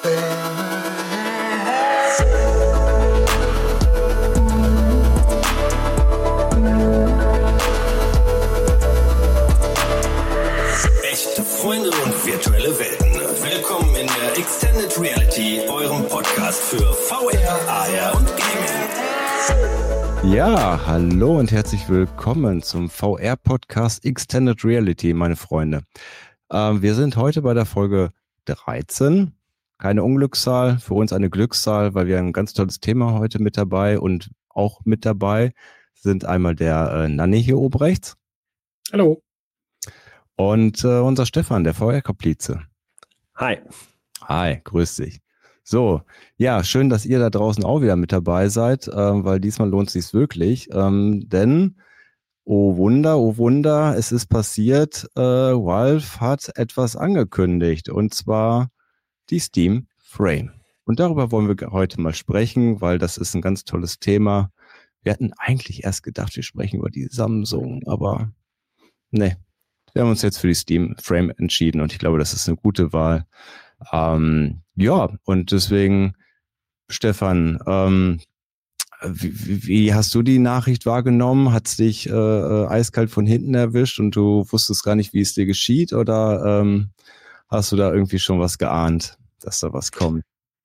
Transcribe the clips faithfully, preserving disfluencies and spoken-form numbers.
Echte Freunde und virtuelle Welten. Willkommen in der Extended Reality, eurem Podcast für V R, A R und Gaming. Ja, hallo und herzlich willkommen zum V R-Podcast Extended Reality, meine Freunde. Ähm, wir sind heute bei der Folge dreizehn. Keine Unglückszahl, für uns eine Glückszahl, weil wir ein ganz tolles Thema heute mit dabei und auch mit dabei sind einmal der äh, Nanni hier oben rechts. Hallo. Und äh, unser Stefan, der V R-Komplize. Hi. Hi, grüß dich. So, ja, schön, dass ihr da draußen auch wieder mit dabei seid, äh, weil diesmal lohnt es sich wirklich, ähm, denn, oh Wunder, oh Wunder, es ist passiert, äh, Valve hat etwas angekündigt und zwar die Steam Frame. Und darüber wollen wir heute mal sprechen, weil das ist ein ganz tolles Thema. Wir hatten eigentlich erst gedacht, wir sprechen über die Samsung, aber ne, wir haben uns jetzt für die Steam Frame entschieden und ich glaube, das ist eine gute Wahl. Ähm, ja, und deswegen, Stefan, ähm, wie, wie hast du die Nachricht wahrgenommen? Hat es dich äh, äh, eiskalt von hinten erwischt und du wusstest gar nicht, wie es dir geschieht? Oder ähm, hast du da irgendwie schon was geahnt, dass da was kommt?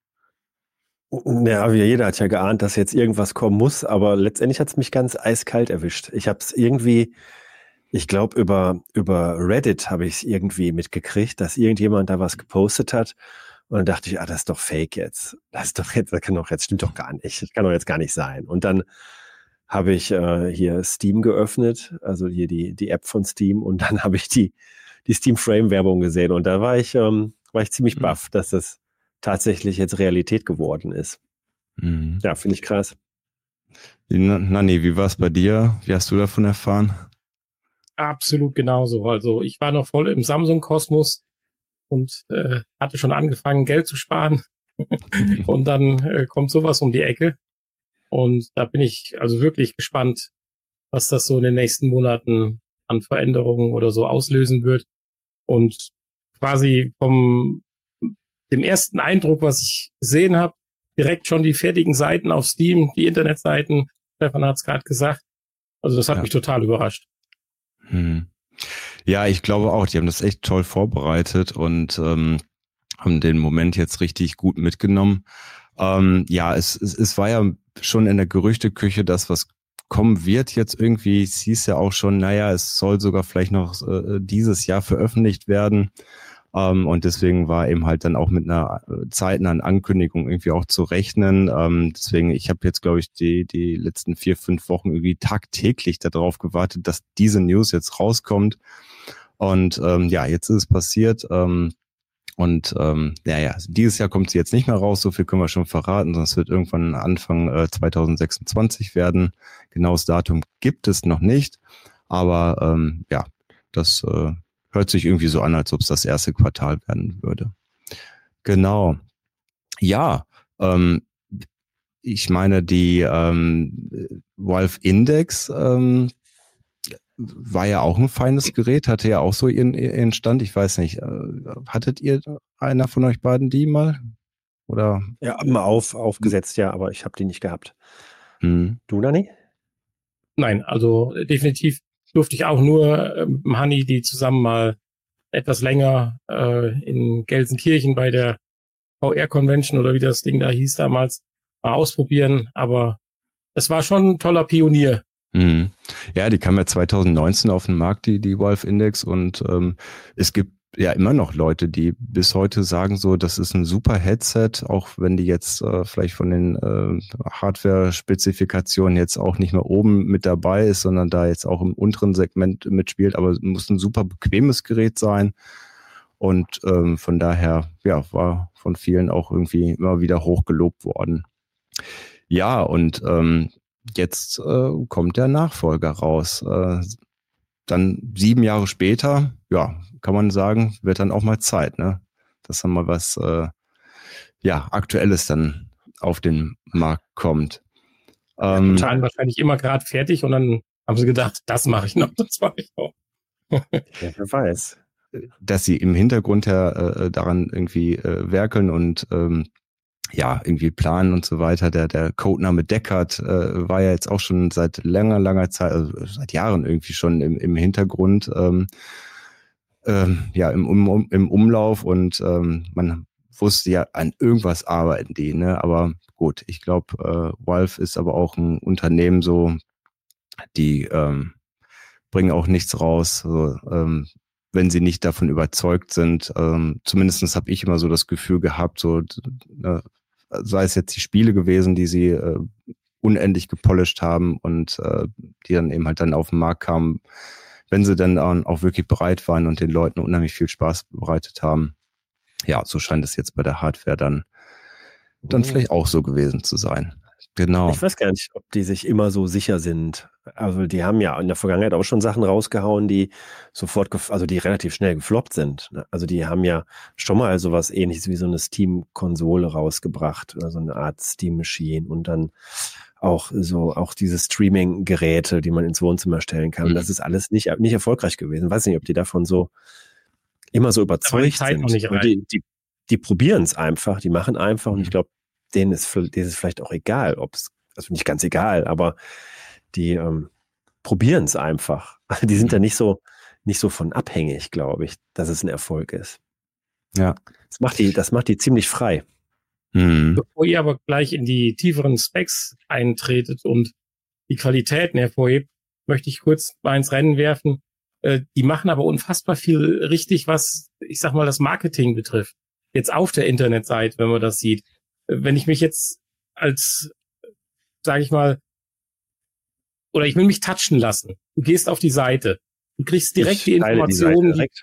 Ja, wie jeder hat ja geahnt, dass jetzt irgendwas kommen muss, aber letztendlich hat es mich ganz eiskalt erwischt. Ich habe es irgendwie, ich glaube über über Reddit habe ich es irgendwie mitgekriegt, dass irgendjemand da was gepostet hat und dann dachte ich, ah, das ist doch Fake jetzt. Das ist doch jetzt, das kann doch jetzt, stimmt doch gar nicht. Das kann doch jetzt gar nicht sein. Und dann habe ich äh, hier Steam geöffnet, also hier die die App von Steam und dann habe ich die die Steam Frame Werbung gesehen und da war ich ähm, war ich ziemlich baff, dass das tatsächlich jetzt Realität geworden ist. Mhm. Ja, finde ich krass. Nanni, wie war es bei dir? Wie hast du davon erfahren? Absolut genauso. Also ich war noch voll im Samsung-Kosmos und äh, hatte schon angefangen, Geld zu sparen. Und dann äh, kommt sowas um die Ecke. Und da bin ich also wirklich gespannt, was das so in den nächsten Monaten an Veränderungen oder so auslösen wird. Und quasi vom dem ersten Eindruck, was ich gesehen habe, direkt schon die fertigen Seiten auf Steam, die Internetseiten, Stefan hat es gerade gesagt. Also das hat ja. mich total überrascht. Hm. Ja, ich glaube auch, die haben das echt toll vorbereitet und ähm, haben den Moment jetzt richtig gut mitgenommen. Ähm, ja, es, es, es war ja schon in der Gerüchteküche, dass was kommen wird jetzt irgendwie. Es hieß ja auch schon, naja, es soll sogar vielleicht noch äh, dieses Jahr veröffentlicht werden. Um, und deswegen war eben halt dann auch mit einer zeitnahen Ankündigung irgendwie auch zu rechnen. Um, deswegen, ich habe jetzt, glaube ich, die die letzten vier, fünf Wochen irgendwie tagtäglich darauf gewartet, dass diese News jetzt rauskommt. Und ähm, ja, jetzt ist es passiert. Ähm, und ähm, naja, dieses Jahr kommt sie jetzt nicht mehr raus, so viel können wir schon verraten, sonst wird irgendwann Anfang äh, zwanzig sechsundzwanzig werden. Genaues Datum gibt es noch nicht. Aber ähm, ja, das äh, hört sich irgendwie so an, als ob es das erste Quartal werden würde. Genau. Ja, ähm, ich meine, die ähm, Valve Index ähm, war ja auch ein feines Gerät, hatte ja auch so ihren, ihren Stand. Ich weiß nicht, äh, hattet ihr einer von euch beiden die mal? Oder? Ja, mal auf, aufgesetzt, ja, aber ich habe die nicht gehabt. Hm. Du, Nanni? Nein, also definitiv durfte ich auch nur äh, mit dem Hanni, die zusammen mal etwas länger äh, in Gelsenkirchen bei der V R-Convention oder wie das Ding da hieß damals, mal ausprobieren. Aber es war schon ein toller Pionier. Mhm. Ja, die kam ja zwanzig neunzehn auf den Markt, die, die Valve Index. Und ähm, es gibt ja immer noch Leute, die bis heute sagen so, das ist ein super Headset, auch wenn die jetzt äh, vielleicht von den äh, Hardware-Spezifikationen jetzt auch nicht mehr oben mit dabei ist, sondern da jetzt auch im unteren Segment mitspielt, aber es muss ein super bequemes Gerät sein und ähm, von daher ja war von vielen auch irgendwie immer wieder hoch gelobt worden. Ja, und ähm, jetzt äh, kommt der Nachfolger raus. Äh, dann sieben Jahre später, ja, kann man sagen, wird dann auch mal Zeit, ne? Dass dann mal was äh, ja, Aktuelles dann auf den Markt kommt. Ähm, ja, total wahrscheinlich immer gerade fertig und dann haben sie gedacht, das mache ich noch, das mache ich noch. Ja, wer weiß. dass sie im Hintergrund ja äh, daran irgendwie äh, werkeln und ähm, ja, irgendwie planen und so weiter. Der, der Codename Deckard äh, war ja jetzt auch schon seit langer, langer Zeit, also seit Jahren irgendwie schon im, im Hintergrund, ähm, ähm, ja, im, um, im Umlauf und ähm, man wusste ja, an irgendwas arbeiten die, ne? Aber gut, ich glaube, äh, Valve ist aber auch ein Unternehmen so, die ähm, bringen auch nichts raus, so, ähm, wenn sie nicht davon überzeugt sind. Ähm, zumindest habe ich immer so das Gefühl gehabt, so äh, sei es jetzt die Spiele gewesen, die sie äh, unendlich gepolished haben und äh, die dann eben halt dann auf den Markt kamen, wenn sie dann auch wirklich bereit waren und den Leuten unheimlich viel Spaß bereitet haben. Ja, so scheint es jetzt bei der Hardware dann, dann vielleicht auch so gewesen zu sein. Genau. Ich weiß gar nicht, ob die sich immer so sicher sind. Also die haben ja in der Vergangenheit auch schon Sachen rausgehauen, die sofort, gef- also die relativ schnell gefloppt sind. Also die haben ja schon mal sowas Ähnliches wie so eine Steam-Konsole rausgebracht, also eine Art Steam-Machine und dann auch so auch diese Streaming-Geräte, die man ins Wohnzimmer stellen kann. Mhm. Das ist alles nicht nicht erfolgreich gewesen. Weiß nicht, ob die davon so immer so überzeugt sind. Noch nicht rein. Die, die, die probieren es einfach, die machen einfach und ich glaube, denen ist, denen ist vielleicht auch egal, ob es, also nicht ganz egal, aber die ähm, probieren es einfach. Die sind da nicht so, nicht so von abhängig, glaube ich, dass es ein Erfolg ist. Ja. Das macht die, das macht die ziemlich frei. Mhm. Bevor ihr aber gleich in die tieferen Specs eintretet und die Qualitäten hervorhebt, möchte ich kurz mal ins Rennen werfen. Äh, die machen aber unfassbar viel richtig, was, ich sag mal, das Marketing betrifft. Jetzt auf der Internetseite, wenn man das sieht. Wenn ich mich jetzt als, sage ich mal, oder ich will mich touchen lassen. Du gehst auf die Seite. Du kriegst direkt ich die Informationen. Die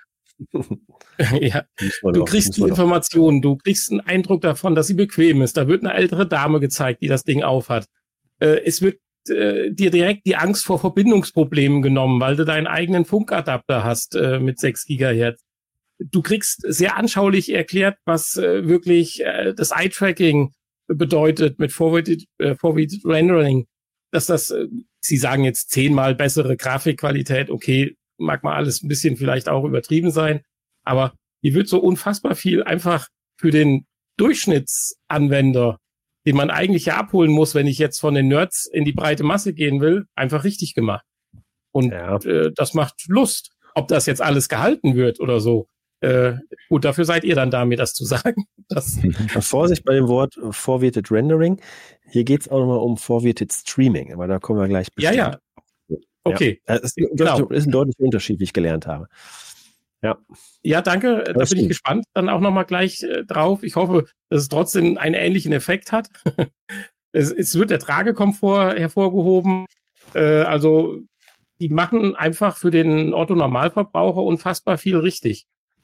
ja, du kriegst die Informationen. Du kriegst einen Eindruck davon, dass sie bequem ist. Da wird eine ältere Dame gezeigt, die das Ding aufhat. Äh, es wird äh, dir direkt die Angst vor Verbindungsproblemen genommen, weil du deinen eigenen Funkadapter hast äh, mit sechs Gigahertz. Du kriegst sehr anschaulich erklärt, was äh, wirklich äh, das Eye-Tracking bedeutet mit Forwarded, äh, Forwarded Rendering. Dass das, äh, sie sagen jetzt zehnmal bessere Grafikqualität, okay, mag mal alles ein bisschen vielleicht auch übertrieben sein, aber hier wird so unfassbar viel einfach für den Durchschnittsanwender, den man eigentlich ja abholen muss, wenn ich jetzt von den Nerds in die breite Masse gehen will, einfach richtig gemacht. Und ja. äh, das macht Lust. Ob das jetzt alles gehalten wird oder so, Äh, gut, dafür seid ihr dann da, mir das zu sagen. Das Vorsicht bei dem Wort Forwarded Rendering. Hier geht es auch nochmal um Forwarded Streaming, aber da kommen wir gleich bestimmt. Ja, ja. Okay. Ja, das ist, genau. ist ein deutlicher Unterschied, wie ich gelernt habe. Ja. Ja, danke. Da bin ich gespannt. Dann auch nochmal gleich äh, drauf. Ich hoffe, dass es trotzdem einen ähnlichen Effekt hat. es, es wird der Tragekomfort hervorgehoben. Äh, also, die machen einfach für den Otto-Normalverbraucher unfassbar viel richtig.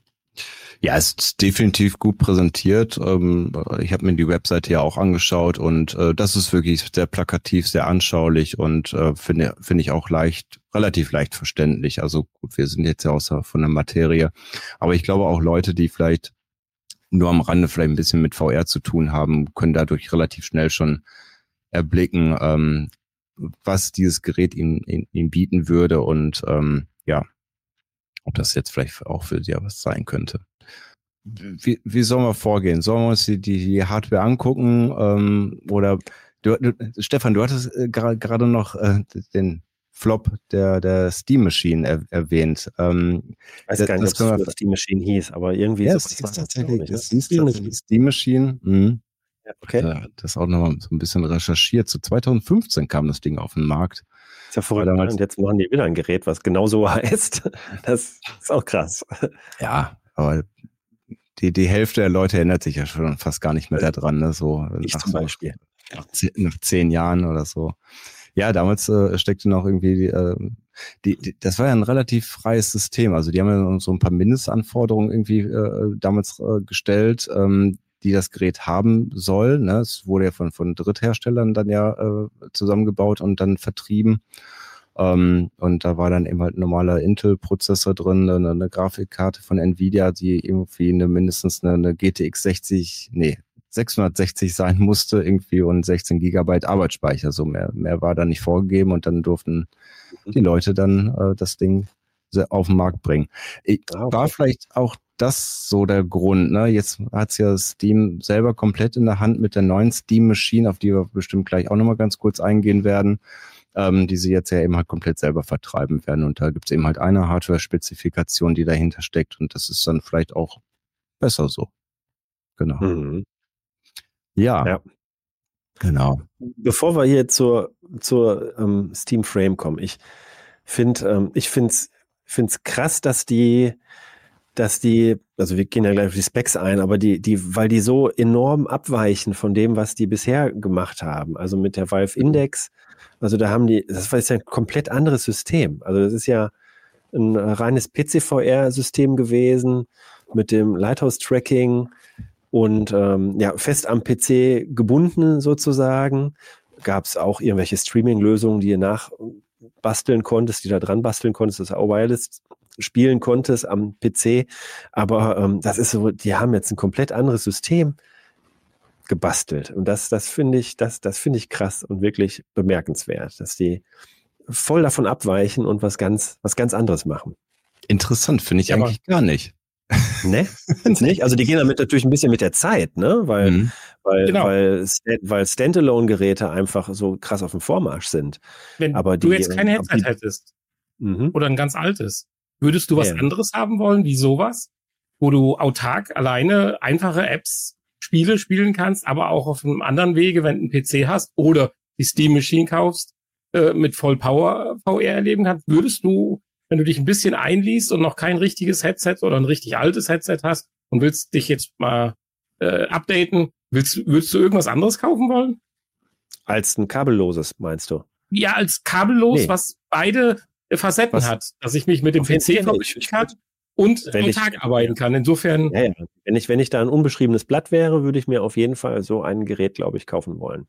Ja, es ist definitiv gut präsentiert. Ich habe mir die Webseite ja auch angeschaut und das ist wirklich sehr plakativ, sehr anschaulich und finde finde ich auch leicht, relativ leicht verständlich. Also gut, wir sind jetzt ja außer von der Materie, aber ich glaube auch Leute, die vielleicht nur am Rande vielleicht ein bisschen mit V R zu tun haben, können dadurch relativ schnell schon erblicken, was dieses Gerät ihnen, ihnen bieten würde und ja, ob das jetzt vielleicht auch für sie was sein könnte. Wie, wie sollen wir vorgehen? Sollen wir uns die, die Hardware angucken? Ähm, oder du, du, Stefan, du hattest äh, gerade noch äh, den Flop der, der Steam Machine er, erwähnt. Ähm, ich weiß gar nicht, ob es Steam Machine hieß, aber irgendwie ja, so es ist tatsächlich das ist tatsächlich Steam Machine. Mhm. Ja, okay. Ja, das auch noch so ein bisschen recherchiert. So zwanzig fünfzehn kam das Ding auf den Markt. Ist ja verrückt. Und jetzt machen die wieder ein Gerät, was genau so heißt. Das ist auch krass. Ja, aber die, die Hälfte der Leute erinnert sich ja schon fast gar nicht mehr daran, ne? So ich nach, zum Beispiel. So, nach, zehn, nach zehn Jahren oder so. Ja, damals äh, steckte noch irgendwie, äh, die, die, das war ja ein relativ freies System. Also die haben ja so ein paar Mindestanforderungen irgendwie äh, damals äh, gestellt, ähm, die das Gerät haben soll. Ne? Es wurde ja von, von Drittherstellern dann ja äh, zusammengebaut und dann vertrieben. Um, und da war dann eben halt ein normaler Intel-Prozessor drin, eine, eine Grafikkarte von Nvidia, die irgendwie eine mindestens eine, eine G T X sechzig, nee, sechshundertsechzig sein musste irgendwie und sechzehn Gigabyte Arbeitsspeicher. So mehr, mehr war da nicht vorgegeben und dann durften die Leute dann äh, das Ding auf den Markt bringen. Ich, Ah, okay. War vielleicht auch das so der Grund, ne? Jetzt hat's ja Steam selber komplett in der Hand mit der neuen Steam Machine, auf die wir bestimmt gleich auch nochmal ganz kurz eingehen werden, ähm, die sie jetzt ja eben halt komplett selber vertreiben werden. Und da gibt's eben halt eine Hardware-Spezifikation, die dahinter steckt, und das ist dann vielleicht auch besser so. Genau. Mhm. Ja. Ja. Genau. Bevor wir hier zur, zur ähm, Steam Frame kommen, ich finde, ähm, ich finde es find's krass, dass die, dass die, also wir gehen ja gleich auf die Specs ein, aber die, die, weil die so enorm abweichen von dem, was die bisher gemacht haben. Also mit der Valve Index, also da haben die, das war jetzt ein komplett anderes System. Also das ist ja ein reines P C V R-System gewesen mit dem Lighthouse-Tracking und ähm, ja, fest am P C gebunden sozusagen. Gab es auch irgendwelche Streaming-Lösungen, die ihr nachbasteln konntest, die da dran basteln konntest, das auch wireless spielen konntest am P C. Aber ähm, das ist so, die haben jetzt ein komplett anderes System gebastelt. Und das, das finde ich, das, das finde ich krass und wirklich bemerkenswert, dass die voll davon abweichen und was ganz, was ganz anderes machen. Interessant, finde ich Ja, eigentlich gar nicht. Ne? Jetzt nicht? Also die gehen damit natürlich ein bisschen mit der Zeit, ne? Weil, Mhm. weil, Genau. weil, Sta- weil Standalone-Geräte einfach so krass auf dem Vormarsch sind. Wenn Aber du die- jetzt kein aber Headset die- hättest Mhm. oder ein ganz altes, würdest du was Ja. anderes haben wollen, wie sowas, wo du autark alleine einfache Apps, Spiele spielen kannst, aber auch auf einem anderen Wege, wenn du einen P C hast oder die Steam Machine kaufst, äh, mit Vollpower V R erleben kannst, würdest du, wenn du dich ein bisschen einliest und noch kein richtiges Headset oder ein richtig altes Headset hast und willst dich jetzt mal äh, updaten, willst, würdest du irgendwas anderes kaufen wollen? Als ein kabelloses, meinst du? Ja, als kabellos, Nee. was beide Facetten Was- hat, dass ich mich mit dem Auf jeden P C Fall. verbinden Ich- kann und Wenn am ich- Tag arbeiten kann. Insofern, Ja, ja. Wenn ich, wenn ich da ein unbeschriebenes Blatt wäre, würde ich mir auf jeden Fall so ein Gerät, glaube ich, kaufen wollen.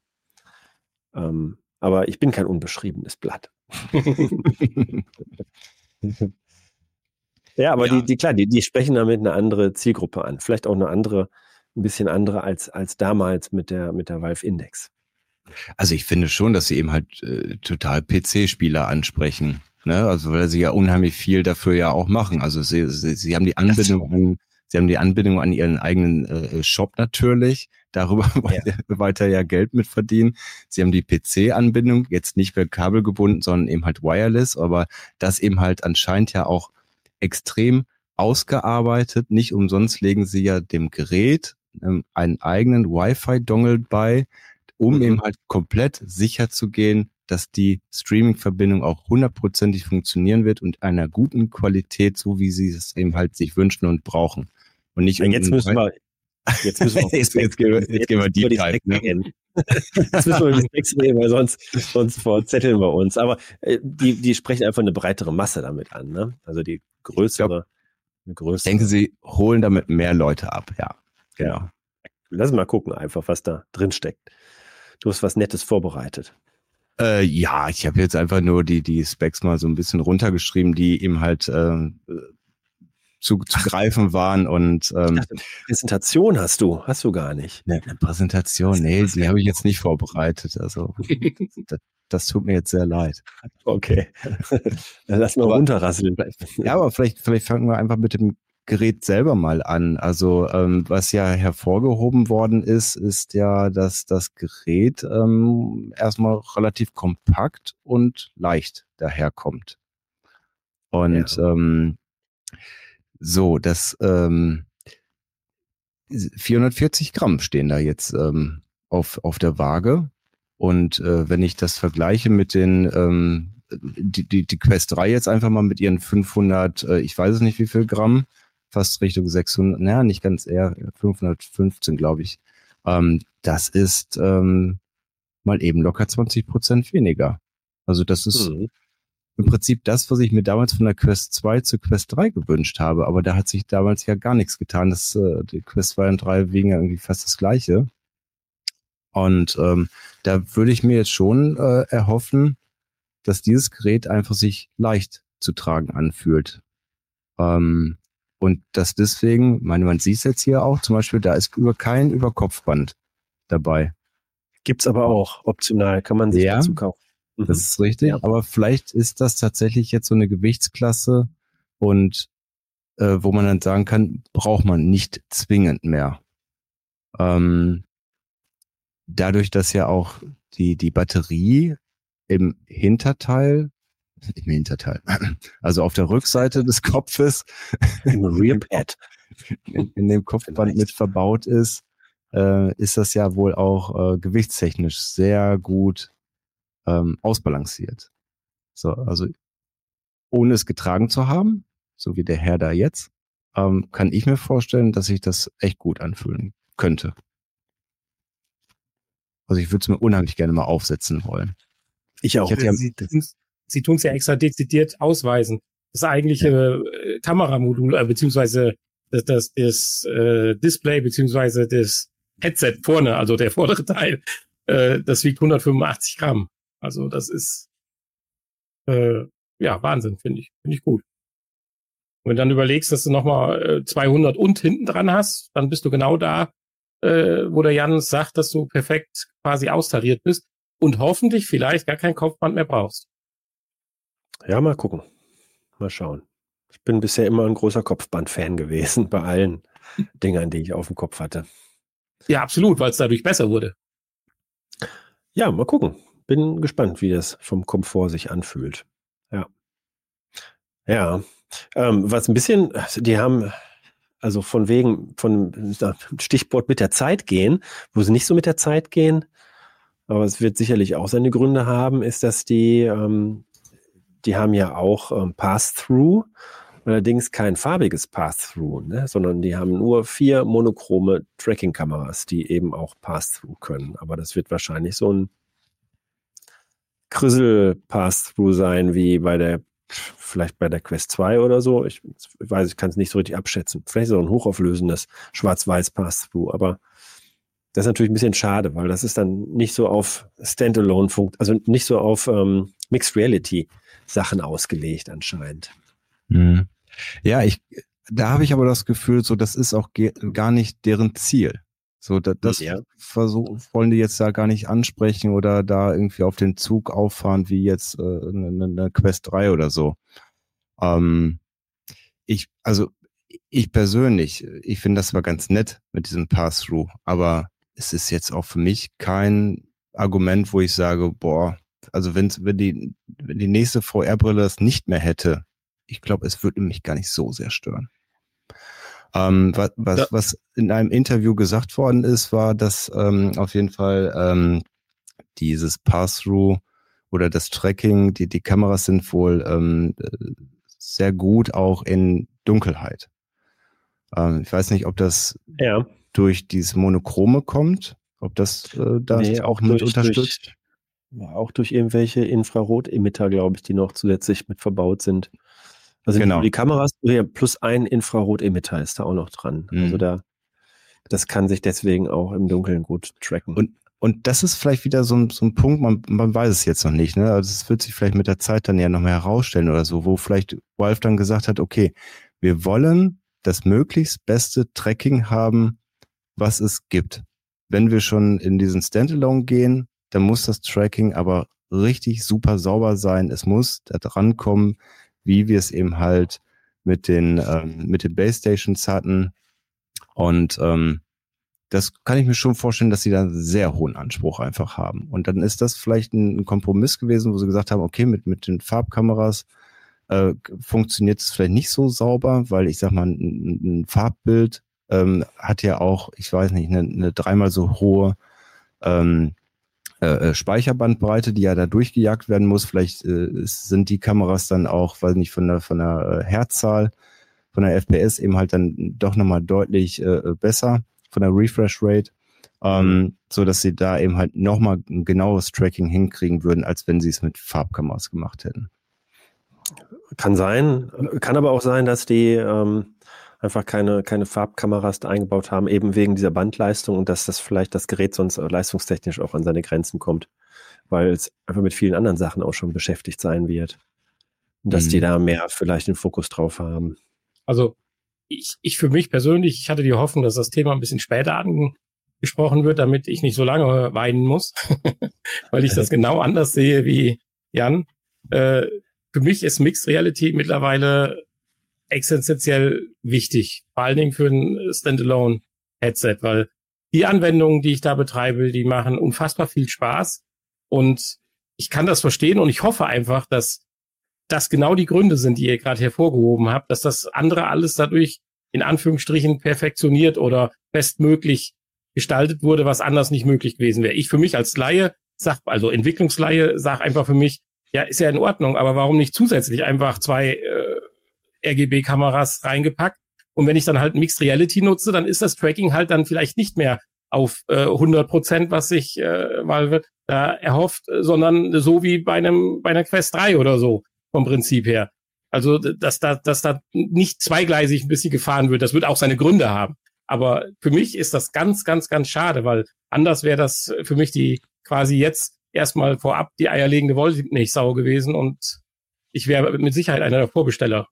Ähm, aber ich bin kein unbeschriebenes Blatt. Ja, aber Ja. Die, die, klar, die, die sprechen damit eine andere Zielgruppe an. Vielleicht auch eine andere, ein bisschen andere als, als damals mit der, mit der Valve Index. Also ich finde schon, dass sie eben halt äh, total P C-Spieler ansprechen. Ne? Also weil sie ja unheimlich viel dafür ja auch machen. Also sie, sie, sie haben die Anbindung an, sie haben die Anbindung an ihren eigenen äh, Shop natürlich. Darüber wollen sie weiter ja Geld mit verdienen. Sie haben die P C-Anbindung, jetzt nicht mehr kabelgebunden, sondern eben halt wireless, aber das eben halt anscheinend ja auch extrem ausgearbeitet. Nicht umsonst legen sie ja dem Gerät ähm, einen eigenen Wi-Fi-Dongle bei, um Mhm. eben halt komplett sicher zu gehen, dass die Streaming-Verbindung auch hundertprozentig funktionieren wird und einer guten Qualität, so wie sie es eben halt sich wünschen und brauchen. Und nicht Und jetzt müssen wir, jetzt müssen wir, Jetzt- jetzt gehen wir- jetzt gehen wir deep die dive, Specs ne? reden. Jetzt müssen wir über die Specs reden, weil sonst, sonst verzetteln wir uns. Aber äh, die, die sprechen einfach eine breitere Masse damit an, ne? Also die größere, eine Ich größere. denke, sie holen damit mehr Leute ab, ja. Genau. Lass mal gucken einfach, was da drin steckt. Du hast was Nettes vorbereitet. Äh, ja, ich habe jetzt einfach nur die, die Specs mal so ein bisschen runtergeschrieben, die eben halt äh, zu, zu greifen waren und ähm, Präsentation hast du, hast du gar nicht. eine, eine Präsentation, nee, die habe ich jetzt nicht vorbereitet. Also das, das tut mir jetzt sehr leid. Okay. Dann lass mal Aber- runterrasseln. Ja, aber vielleicht, vielleicht fangen wir einfach mit dem Gerät selber mal an. Also ähm, was ja hervorgehoben worden ist, ist ja, dass das Gerät ähm, erstmal relativ kompakt und leicht daherkommt. Und ähm, so, das ähm, vierhundertvierzig Gramm stehen da jetzt ähm, auf, auf der Waage. Und äh, wenn ich das vergleiche mit den ähm, die, die, die Quest drei jetzt einfach mal mit ihren fünfhundert, äh, ich weiß es nicht wie viel Gramm, fast Richtung sechshundert, naja, nicht ganz, eher fünfhundertfünfzehn, glaube ich. Ähm, das ist ähm, mal eben locker zwanzig Prozent weniger. Also das ist Mhm. im Prinzip das, was ich mir damals von der Quest zwei zur Quest drei gewünscht habe. Aber da hat sich damals ja gar nichts getan. Das, äh, die Quest zwei und drei wiegen ja irgendwie fast das Gleiche. Und ähm, da würde ich mir jetzt schon äh, erhoffen, dass dieses Gerät einfach sich leicht zu tragen anfühlt. Ähm, und dass deswegen, meine, man sieht es jetzt hier auch, zum Beispiel, da ist über kein Überkopfband dabei. Gibt's aber auch optional, kann man sich Ja. dazu kaufen. Mhm. Das ist richtig, Ja. aber vielleicht ist das tatsächlich jetzt so eine Gewichtsklasse, und äh, wo man dann sagen kann, braucht man nicht zwingend mehr. Ähm, dadurch, dass ja auch die, die Batterie im Hinterteil, im Hinterteil, also auf der Rückseite des Kopfes, im Rearpad, in, in dem Kopfband mit verbaut ist, äh, ist das ja wohl auch äh, gewichtstechnisch sehr gut ähm, ausbalanciert. So, also ohne es getragen zu haben, so wie der Herr da jetzt, ähm, kann ich mir vorstellen, dass sich das echt gut anfühlen könnte. Also ich würde es mir unheimlich gerne mal aufsetzen wollen. Ich auch. Ich ja, sie sie tun es ja extra dezidiert ausweisen. Das eigentliche ja. Kameramodul, äh, beziehungsweise das, das, das äh, Display, beziehungsweise das Headset vorne, also der vordere Teil, äh, das wiegt hundertfünfundachtzig Gramm. Also das ist äh, ja Wahnsinn, finde ich. Finde ich gut. Und wenn du dann überlegst, dass du nochmal äh, zweihundert und hinten dran hast, dann bist du genau da, äh, wo der Jan sagt, dass du perfekt quasi austariert bist und hoffentlich vielleicht gar kein Kopfband mehr brauchst. Ja, mal gucken. Mal schauen. Ich bin bisher immer ein großer Kopfband-Fan gewesen, bei allen Dingern, die ich auf dem Kopf hatte. Ja, absolut, weil es dadurch besser wurde. Ja, mal gucken. Bin gespannt, wie das vom Komfort sich anfühlt. Ja. Ja. Ähm, was ein bisschen, die haben, also von wegen, von Stichwort mit der Zeit gehen, wo sie nicht so mit der Zeit gehen, aber es wird sicherlich auch seine Gründe haben, ist, dass die, ähm, die haben ja auch ähm, Pass-Through, allerdings kein farbiges Pass-Through, ne, sondern die haben nur vier monochrome Tracking-Kameras, die eben auch Pass-Through können. Aber das wird wahrscheinlich so ein Krüssel-Pass-Through sein, wie bei der, vielleicht bei der Quest zwei oder so. Ich weiß, ich kann es nicht so richtig abschätzen. Vielleicht so ein hochauflösendes Schwarz-Weiß-Pass-Through, aber das ist natürlich ein bisschen schade, weil das ist dann nicht so auf Standalone, also nicht so auf ähm, Mixed Reality Sachen ausgelegt anscheinend. Mhm. Ja, ich, da habe ich aber das Gefühl, so das ist auch ge- gar nicht deren Ziel. So, da, das ja. versuch, wollen die jetzt da gar nicht ansprechen oder da irgendwie auf den Zug auffahren wie jetzt äh, eine, eine Quest drei oder so. Ähm, ich, also ich persönlich, ich finde das zwar ganz nett mit diesem Pass-Through, aber es ist jetzt auch für mich kein Argument, wo ich sage, boah, also wenn's, wenn die, wenn die nächste V R-Brille das nicht mehr hätte, ich glaube, es würde mich gar nicht so sehr stören. Ähm, was, was, ja. was in einem Interview gesagt worden ist, war, dass ähm, auf jeden Fall ähm, dieses Pass-Through oder das Tracking, die, die Kameras sind wohl ähm, sehr gut auch in Dunkelheit. Ähm, ich weiß nicht, ob das ja. durch dieses Monochrome kommt, ob das äh, das nee, auch mit durch, unterstützt. Durch, auch durch irgendwelche Infrarot-Emitter, glaube ich, die noch zusätzlich mit verbaut sind. Also genau. Die Kameras plus ein Infrarot-Emitter ist da auch noch dran. Mhm. Also da, das kann sich deswegen auch im Dunkeln gut tracken. Und Und das ist vielleicht wieder so ein, so ein Punkt, man, man weiß es jetzt noch nicht, ne? Also es wird sich vielleicht mit der Zeit dann ja noch mehr herausstellen oder so, wo vielleicht Valve dann gesagt hat, okay, wir wollen das möglichst beste Tracking haben, was es gibt. Wenn wir schon in diesen Standalone gehen, dann muss das Tracking aber richtig super sauber sein. Es muss da dran kommen, wie wir es eben halt mit den, ähm, mit den Base Stations hatten. Und ähm, das kann ich mir schon vorstellen, dass sie da einen sehr hohen Anspruch einfach haben. Und dann ist das vielleicht ein Kompromiss gewesen, wo sie gesagt haben, okay, mit, mit den Farbkameras äh, funktioniert es vielleicht nicht so sauber, weil ich sag mal, ein, ein Farbbild ähm, hat ja auch, ich weiß nicht, eine, eine dreimal so hohe ähm, äh, Speicherbandbreite, die ja da durchgejagt werden muss. Vielleicht äh, sind die Kameras dann auch, weiß nicht, von der, von der Herzzahl, von der F P S eben halt dann doch nochmal deutlich äh, besser von der Refresh Rate, ähm, so dass sie da eben halt nochmal ein genaues Tracking hinkriegen würden, als wenn sie es mit Farbkameras gemacht hätten. Kann sein, kann aber auch sein, dass die ähm, einfach keine, keine Farbkameras da eingebaut haben, eben wegen dieser Bandleistung und dass das vielleicht das Gerät sonst leistungstechnisch auch an seine Grenzen kommt, weil es einfach mit vielen anderen Sachen auch schon beschäftigt sein wird. Und dass mhm. die da mehr vielleicht den Fokus drauf haben. Also Ich, ich für mich persönlich, ich hatte die Hoffnung, dass das Thema ein bisschen später angesprochen wird, damit ich nicht so lange weinen muss, weil ich das genau anders sehe wie Jan. Äh, für mich ist Mixed Reality mittlerweile existenziell wichtig, vor allen Dingen für ein Standalone-Headset, weil die Anwendungen, die ich da betreibe, die machen unfassbar viel Spaß und ich kann das verstehen und ich hoffe einfach, dass das genau die Gründe sind, die ihr gerade hervorgehoben habt, dass das andere alles dadurch in Anführungsstrichen perfektioniert oder bestmöglich gestaltet wurde, was anders nicht möglich gewesen wäre. Ich für mich als Laie, sag, also Entwicklungsleihe, sag einfach für mich, ja, ist ja in Ordnung, aber warum nicht zusätzlich einfach zwei äh, R G B-Kameras reingepackt? Und wenn ich dann halt Mixed Reality nutze, dann ist das Tracking halt dann vielleicht nicht mehr auf äh, hundert Prozent, was sich äh, Valve da erhofft, sondern so wie bei einem bei einer Quest drei oder so vom Prinzip her. Also dass da dass da nicht zweigleisig ein bisschen gefahren wird, das wird auch seine Gründe haben. Aber für mich ist das ganz, ganz, ganz schade, weil anders wäre das für mich die quasi jetzt erstmal vorab die eierlegende Wollmilchsau gewesen und ich wäre mit Sicherheit einer der Vorbesteller.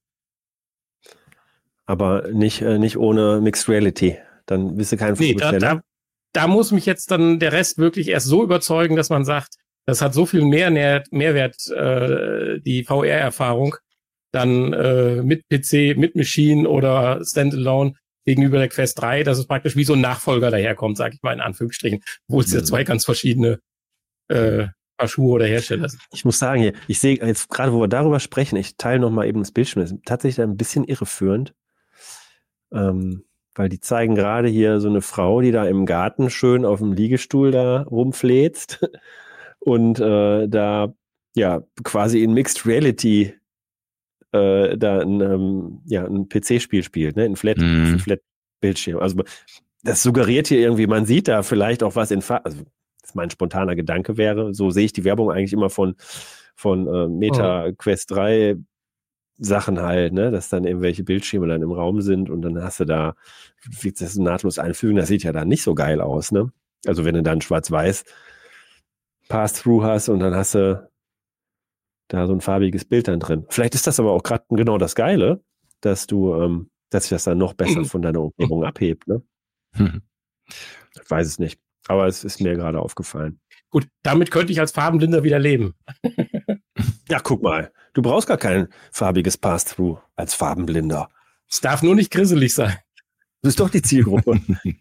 Aber nicht, äh, nicht ohne Mixed Reality. Dann bist du kein Vorbesteller. Nee, da, da, da muss mich jetzt dann der Rest wirklich erst so überzeugen, dass man sagt, das hat so viel mehr Nähr- Mehrwert, äh, die V R-Erfahrung, dann äh, mit P C, mit Machine oder Standalone gegenüber der Quest drei, dass es praktisch wie so ein Nachfolger daherkommt, sage ich mal in Anführungsstrichen, obwohl es ja zwei ganz verschiedene äh, Paar Schuhe oder Hersteller sind. Ich muss sagen, hier, ich sehe jetzt gerade, wo wir darüber sprechen, ich teile noch mal eben das Bildschirm, das ist tatsächlich ein bisschen irreführend, ähm, weil die zeigen gerade hier so eine Frau, die da im Garten schön auf dem Liegestuhl da rumfläzt und äh, da ja quasi in Mixed Reality äh, da ein, ähm, ja, ein P C-Spiel spielt, ne, ein Flat, Mhm. ein Flat-Bildschirm. Also das suggeriert hier irgendwie, man sieht da vielleicht auch was in Farbe, also das mein spontaner Gedanke wäre, so sehe ich die Werbung eigentlich immer von, von äh, Meta Quest drei Sachen halt, ne, dass dann irgendwelche Bildschirme dann im Raum sind und dann hast du da, wie das nahtlos einfügen, das sieht ja dann nicht so geil aus, ne? Also wenn du dann schwarz-weiß Pass-Through hast und dann hast du da so ein farbiges Bild dann drin. Vielleicht ist das aber auch gerade genau das Geile, dass du, ähm, dass sich das dann noch besser von deiner Umgebung abhebt, ne? Mhm. Ich weiß es nicht. Aber es ist mir gerade aufgefallen. Gut, damit könnte ich als Farbenblinder wieder leben. Ja, guck mal. Du brauchst gar kein farbiges Pass-Through als Farbenblinder. Es darf nur nicht grisselig sein. Das ist doch die Zielgruppe.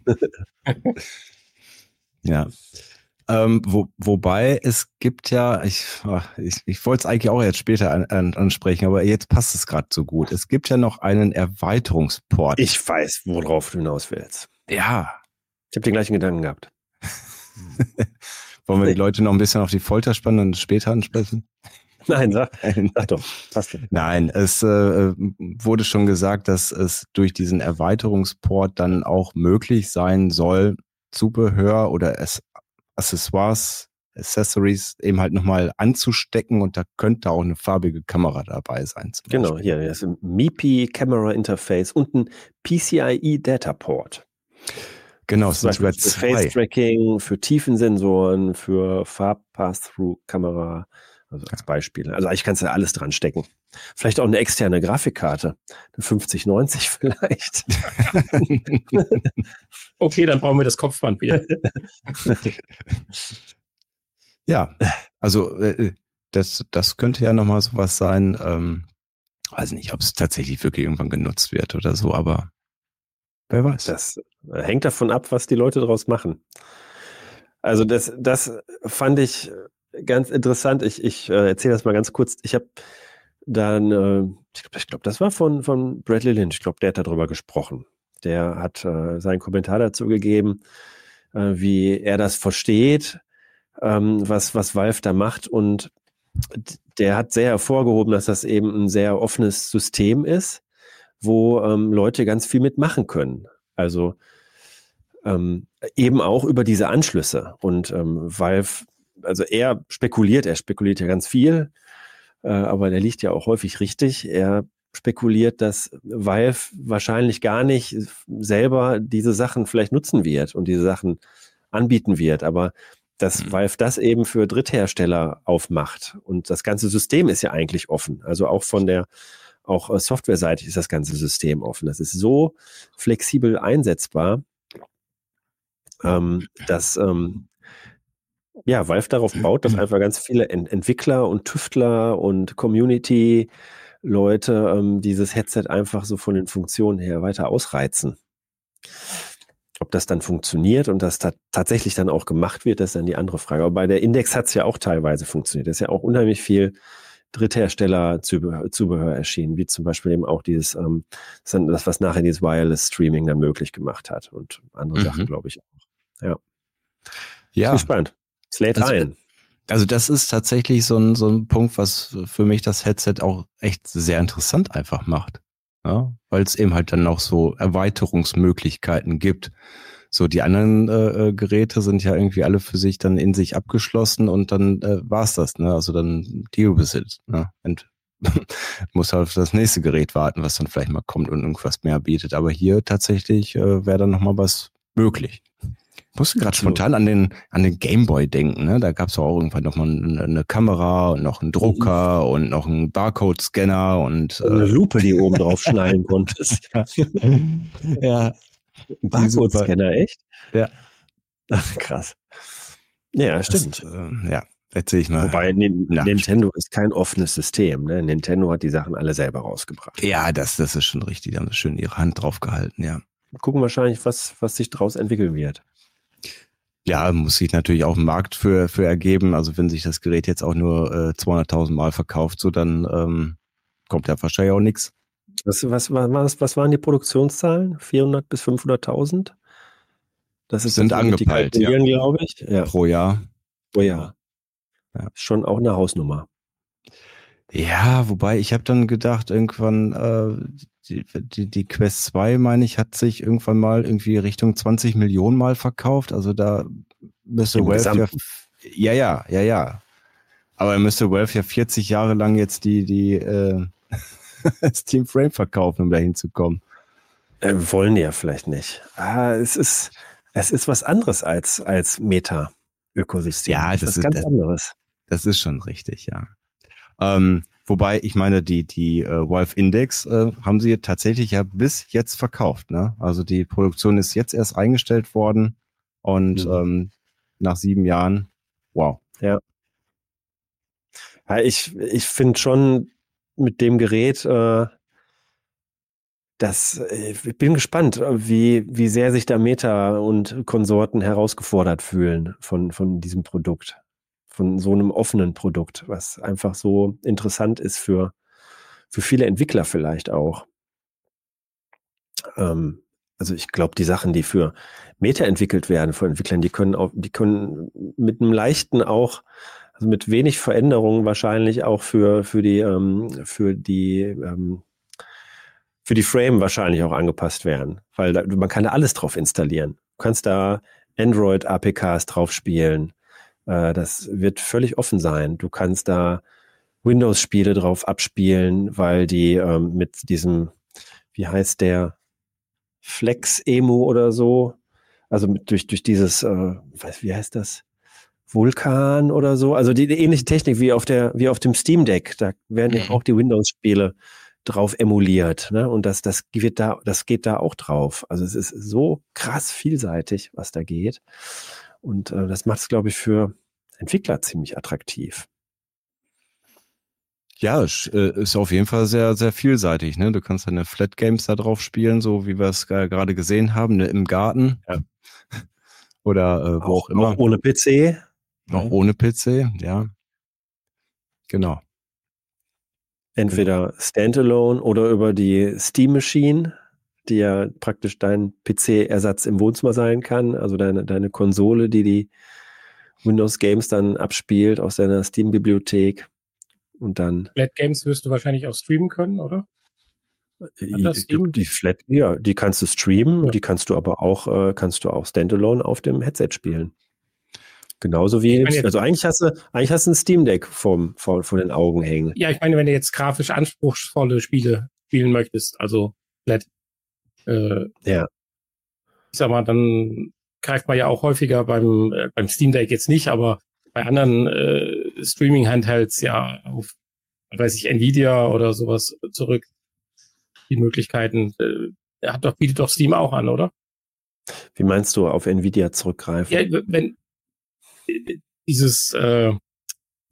Ja. Ähm, wo, wobei es gibt ja, ich, ich, ich wollte es eigentlich auch jetzt später an, an, ansprechen, aber jetzt passt es gerade so gut. Es gibt ja noch einen Erweiterungsport. Ich weiß, worauf du hinaus willst. Ja. Ich habe den gleichen Gedanken gehabt. Wollen wir die Leute noch ein bisschen auf die Folter spannen und später ansprechen? Nein, sag, sag doch. Passt. Nein, es äh, wurde schon gesagt, dass es durch diesen Erweiterungsport dann auch möglich sein soll, Zubehör oder es Accessoires, Accessories eben halt nochmal anzustecken und da könnte auch eine farbige Kamera dabei sein. Zum Genau, Beispiel. hier das ist ein M I P I Camera Interface und ein P C I E Data Port. Genau, es sind sogar für zwei. Face-Tracking, für Tiefensensoren, für Farb-Pass-Through-Kamera, also als Beispiel. Also eigentlich kannst du ja alles dran stecken. Vielleicht auch eine externe Grafikkarte, eine fünfzig neunzig vielleicht. Okay, dann brauchen wir das Kopfband wieder. Ja, also äh, das, das könnte ja nochmal sowas sein. Ähm, weiß nicht, ob es tatsächlich wirklich irgendwann genutzt wird oder so, aber wer weiß. Das hängt davon ab, was die Leute daraus machen. Also das, das fand ich ganz interessant. Ich, ich äh, erzähle das mal ganz kurz. Ich habe dann, äh, ich glaube, glaub, das war von, von Bradley Lynch. Ich glaube, der hat darüber gesprochen. Der hat äh, seinen Kommentar dazu gegeben, äh, wie er das versteht, ähm, was, was Valve da macht. Und der hat sehr hervorgehoben, dass das eben ein sehr offenes System ist, wo ähm, Leute ganz viel mitmachen können. Also ähm, eben auch über diese Anschlüsse. Und ähm, Valve, also er spekuliert, er spekuliert ja ganz viel, äh, aber der liegt ja auch häufig richtig. Er spekuliert, dass Valve wahrscheinlich gar nicht selber diese Sachen vielleicht nutzen wird und diese Sachen anbieten wird, aber dass Valve das eben für Dritthersteller aufmacht. Und das ganze System ist ja eigentlich offen. Also auch von der Auch äh, softwareseitig ist das ganze System offen. Das ist so flexibel einsetzbar, ähm, dass ähm, ja, Valve darauf baut, dass einfach ganz viele Ent- Entwickler und Tüftler und Community Leute ähm, dieses Headset einfach so von den Funktionen her weiter ausreizen. Ob das dann funktioniert und das ta- tatsächlich dann auch gemacht wird, das ist dann die andere Frage. Aber bei der Index hat es ja auch teilweise funktioniert. Es ist ja auch unheimlich viel Dritthersteller-Zubehör Zubehör erschienen, wie zum Beispiel eben auch dieses, ähm, das, was nachher dieses Wireless-Streaming dann möglich gemacht hat und andere Mhm. Sachen, glaube ich auch. Ja. Ja, Bin gespannt. Slate Also, ein. also das ist tatsächlich so ein, so ein Punkt, was für mich das Headset auch echt sehr interessant einfach macht. Ja, weil es eben halt dann auch so Erweiterungsmöglichkeiten gibt. So, die anderen äh, äh, Geräte sind ja irgendwie alle für sich dann in sich abgeschlossen und dann äh, war's das, ne? Also dann deal with it, ne? Und muss halt auf das nächste Gerät warten, was dann vielleicht mal kommt und irgendwas mehr bietet. Aber hier tatsächlich äh, wäre dann nochmal was möglich. Ich musste gerade Absolut. spontan an den an den Gameboy denken, ne? Da gab es auch irgendwann noch mal eine, eine Kamera und noch einen Drucker mhm. und noch einen Barcode-Scanner und äh, eine Lupe, die oben drauf schnallen konntest. Ja. Barcode-Scanner, echt? Ja. Ach, krass. Ja, stimmt. Das, äh, ja, erzähl ich mal. Wobei N- Nintendo ist kein offenes System, ne? Nintendo hat die Sachen alle selber rausgebracht. Ja, das, das ist schon richtig. Die haben schön ihre Hand drauf gehalten, ja. Wir gucken wahrscheinlich, was, was sich daraus entwickeln wird. Ja, muss sich natürlich auch ein Markt für, für ergeben. Also wenn sich das Gerät jetzt auch nur äh, zweihunderttausend Mal verkauft, so dann ähm, kommt ja wahrscheinlich auch nichts. Was, was, was, was waren die Produktionszahlen? vierhundert bis fünfhunderttausend? Das ist Sind das, angepeilt, ja. glaube ich. Ja. Pro Jahr. Pro Jahr. Ja. Schon auch eine Hausnummer. Ja, wobei ich habe dann gedacht, irgendwann äh, die, die, die Quest zwei, meine ich, hat sich irgendwann mal irgendwie Richtung zwanzig Millionen Mal verkauft. Also da müsste Im Valve ja, Gesamten. ja, ja, ja, ja. Aber müsste Valve ja vierzig Jahre lang jetzt die, die äh, Steam Frame verkaufen, um da hinzukommen. Äh, wollen die ja vielleicht nicht. Ah, es ist, es ist was anderes als, als Meta-Ökosystem. Ja, das, das ist ist ganz das, anderes. Das ist schon richtig, ja. Ähm, wobei, ich meine, die, die äh, Valve Index äh, haben sie tatsächlich ja bis jetzt verkauft, ne? Also die Produktion ist jetzt erst eingestellt worden und mhm. ähm, nach sieben Jahren, wow. Ja. Ja, ich ich finde schon mit dem Gerät, äh, das, ich bin gespannt, wie, wie sehr sich da Meta und Konsorten herausgefordert fühlen von, von diesem Produkt. Von so einem offenen Produkt, was einfach so interessant ist für, für viele Entwickler vielleicht auch. Ähm, also ich glaube, die Sachen, die für Meta entwickelt werden, von Entwicklern, die können auch, die können mit einem leichten auch, also mit wenig Veränderungen wahrscheinlich auch für, für die, ähm, für die, ähm, für die Frame wahrscheinlich auch angepasst werden. Weil da, man kann da alles drauf installieren. Du kannst da Android-A P Ks drauf spielen. Das wird völlig offen sein. Du kannst da Windows-Spiele drauf abspielen, weil die ähm, mit diesem, wie heißt der, Flex-Emu oder so, also mit, durch, durch dieses, äh, weiß, wie heißt das, Vulkan oder so, also die, die ähnliche Technik wie auf der, wie auf dem Steam Deck, da werden ja auch die Windows-Spiele drauf emuliert, ne? Und das, das wird da, das geht da auch drauf. Also es ist so krass vielseitig, was da geht. Und äh, das macht es, glaube ich, für Entwickler ziemlich attraktiv. Ja, es äh, ist auf jeden Fall sehr, sehr vielseitig. Ne? Du kannst deine Flat Games da drauf spielen, so wie wir es äh, gerade gesehen haben, ne? Im Garten. Ja. Oder äh, wo auch, auch immer. Auch ohne P C. Auch ja. ohne P C, ja. Genau. Entweder Standalone oder über die Steam Machine, die ja praktisch dein P C-Ersatz im Wohnzimmer sein kann, also deine, deine Konsole, die die Windows-Games dann abspielt aus deiner Steam-Bibliothek und dann... Flat Games wirst du wahrscheinlich auch streamen können, oder? Die, die Flat, ja, die kannst du streamen, ja. Die kannst du aber auch, äh, kannst du auch Standalone auf dem Headset spielen. Genauso wie, jetzt, also eigentlich hast du, eigentlich hast du ein Steam Deck vor, vor, vor den Augen hängen. Ja, ich meine, wenn du jetzt grafisch anspruchsvolle Spiele spielen möchtest, also Flat, äh, ja. ich sag mal, dann greift man ja auch häufiger beim, äh, beim Steam Deck jetzt nicht, aber bei anderen äh, Streaming-Handhelds ja auf, weiß ich, Nvidia oder sowas zurück. Die Möglichkeiten, äh, hat doch, bietet doch Steam auch an, oder? Wie meinst du, auf Nvidia zurückgreifen? Ja, wenn äh, dieses, äh,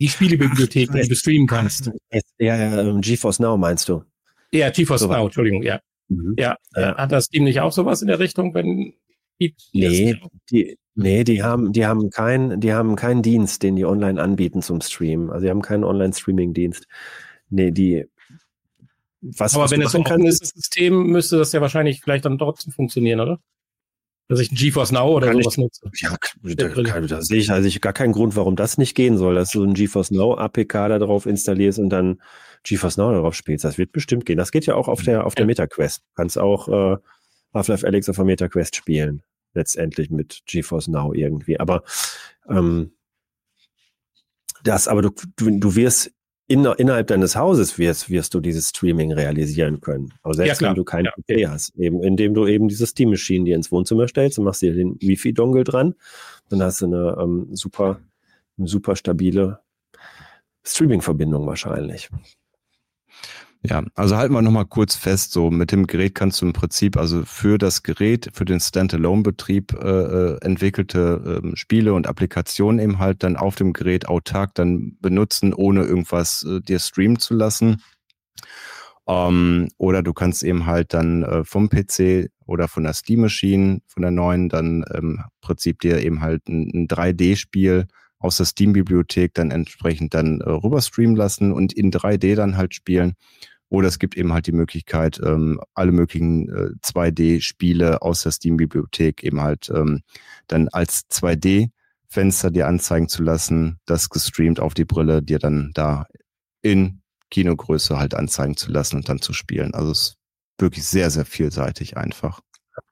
Die Spielebibliothek, die du streamen kannst. Ja, ja, GeForce Now meinst du? Ja, GeForce So Now, was. Entschuldigung, ja. Mhm. Ja, Ja. hat das Steam nicht auch sowas in der Richtung, wenn die, Nee, die, nee, die haben, die haben keinen, die haben keinen Dienst, den die online anbieten zum Streamen. Also die haben keinen Online-Streaming-Dienst. Nee, die, was, aber was wenn du es machen offen kannst, ist, das System, müsste das ja wahrscheinlich vielleicht dann trotzdem funktionieren, oder? Dass ich ein GeForce Now oder Kann sowas ich- nutze. ja, da, kann, da sehe ich also ich gar keinen Grund, warum das nicht gehen soll, dass du ein GeForce Now A P K da drauf installierst und dann GeForce Now darauf spielst. Das wird bestimmt gehen. Das geht ja auch auf der, auf der Ja. MetaQuest. Du kannst auch äh, Half-Life Alyx auf der MetaQuest spielen. Letztendlich mit GeForce Now irgendwie. Aber ähm, das, aber du, du, du wirst in, innerhalb deines Hauses wirst, wirst du dieses Streaming realisieren können. Aber selbst Ja, klar. wenn du keinen Ja, P C hast, eben, indem du eben diese Steam-Machine dir ins Wohnzimmer stellst und machst dir den Wi-Fi-Dongle dran, dann hast du eine ähm, super, eine super stabile Streaming-Verbindung wahrscheinlich. Ja, also halten wir nochmal kurz fest, so mit dem Gerät kannst du im Prinzip, also für das Gerät, für den Standalone-Betrieb äh, entwickelte äh, Spiele und Applikationen eben halt dann auf dem Gerät autark dann benutzen, ohne irgendwas äh, dir streamen zu lassen. Ähm, oder du kannst eben halt dann äh, vom P C oder von der Steam-Machine, von der neuen, dann ähm, im Prinzip dir eben halt ein, ein drei D-Spiel aus der Steam-Bibliothek dann entsprechend dann äh, rüber streamen lassen und in drei D dann halt spielen. Oder es gibt eben halt die Möglichkeit, ähm, alle möglichen äh, zwei D-Spiele aus der Steam-Bibliothek eben halt ähm, dann als zwei D-Fenster dir anzeigen zu lassen, das gestreamt auf die Brille dir dann da in Kinogröße halt anzeigen zu lassen und dann zu spielen. Also es ist wirklich sehr, sehr vielseitig einfach.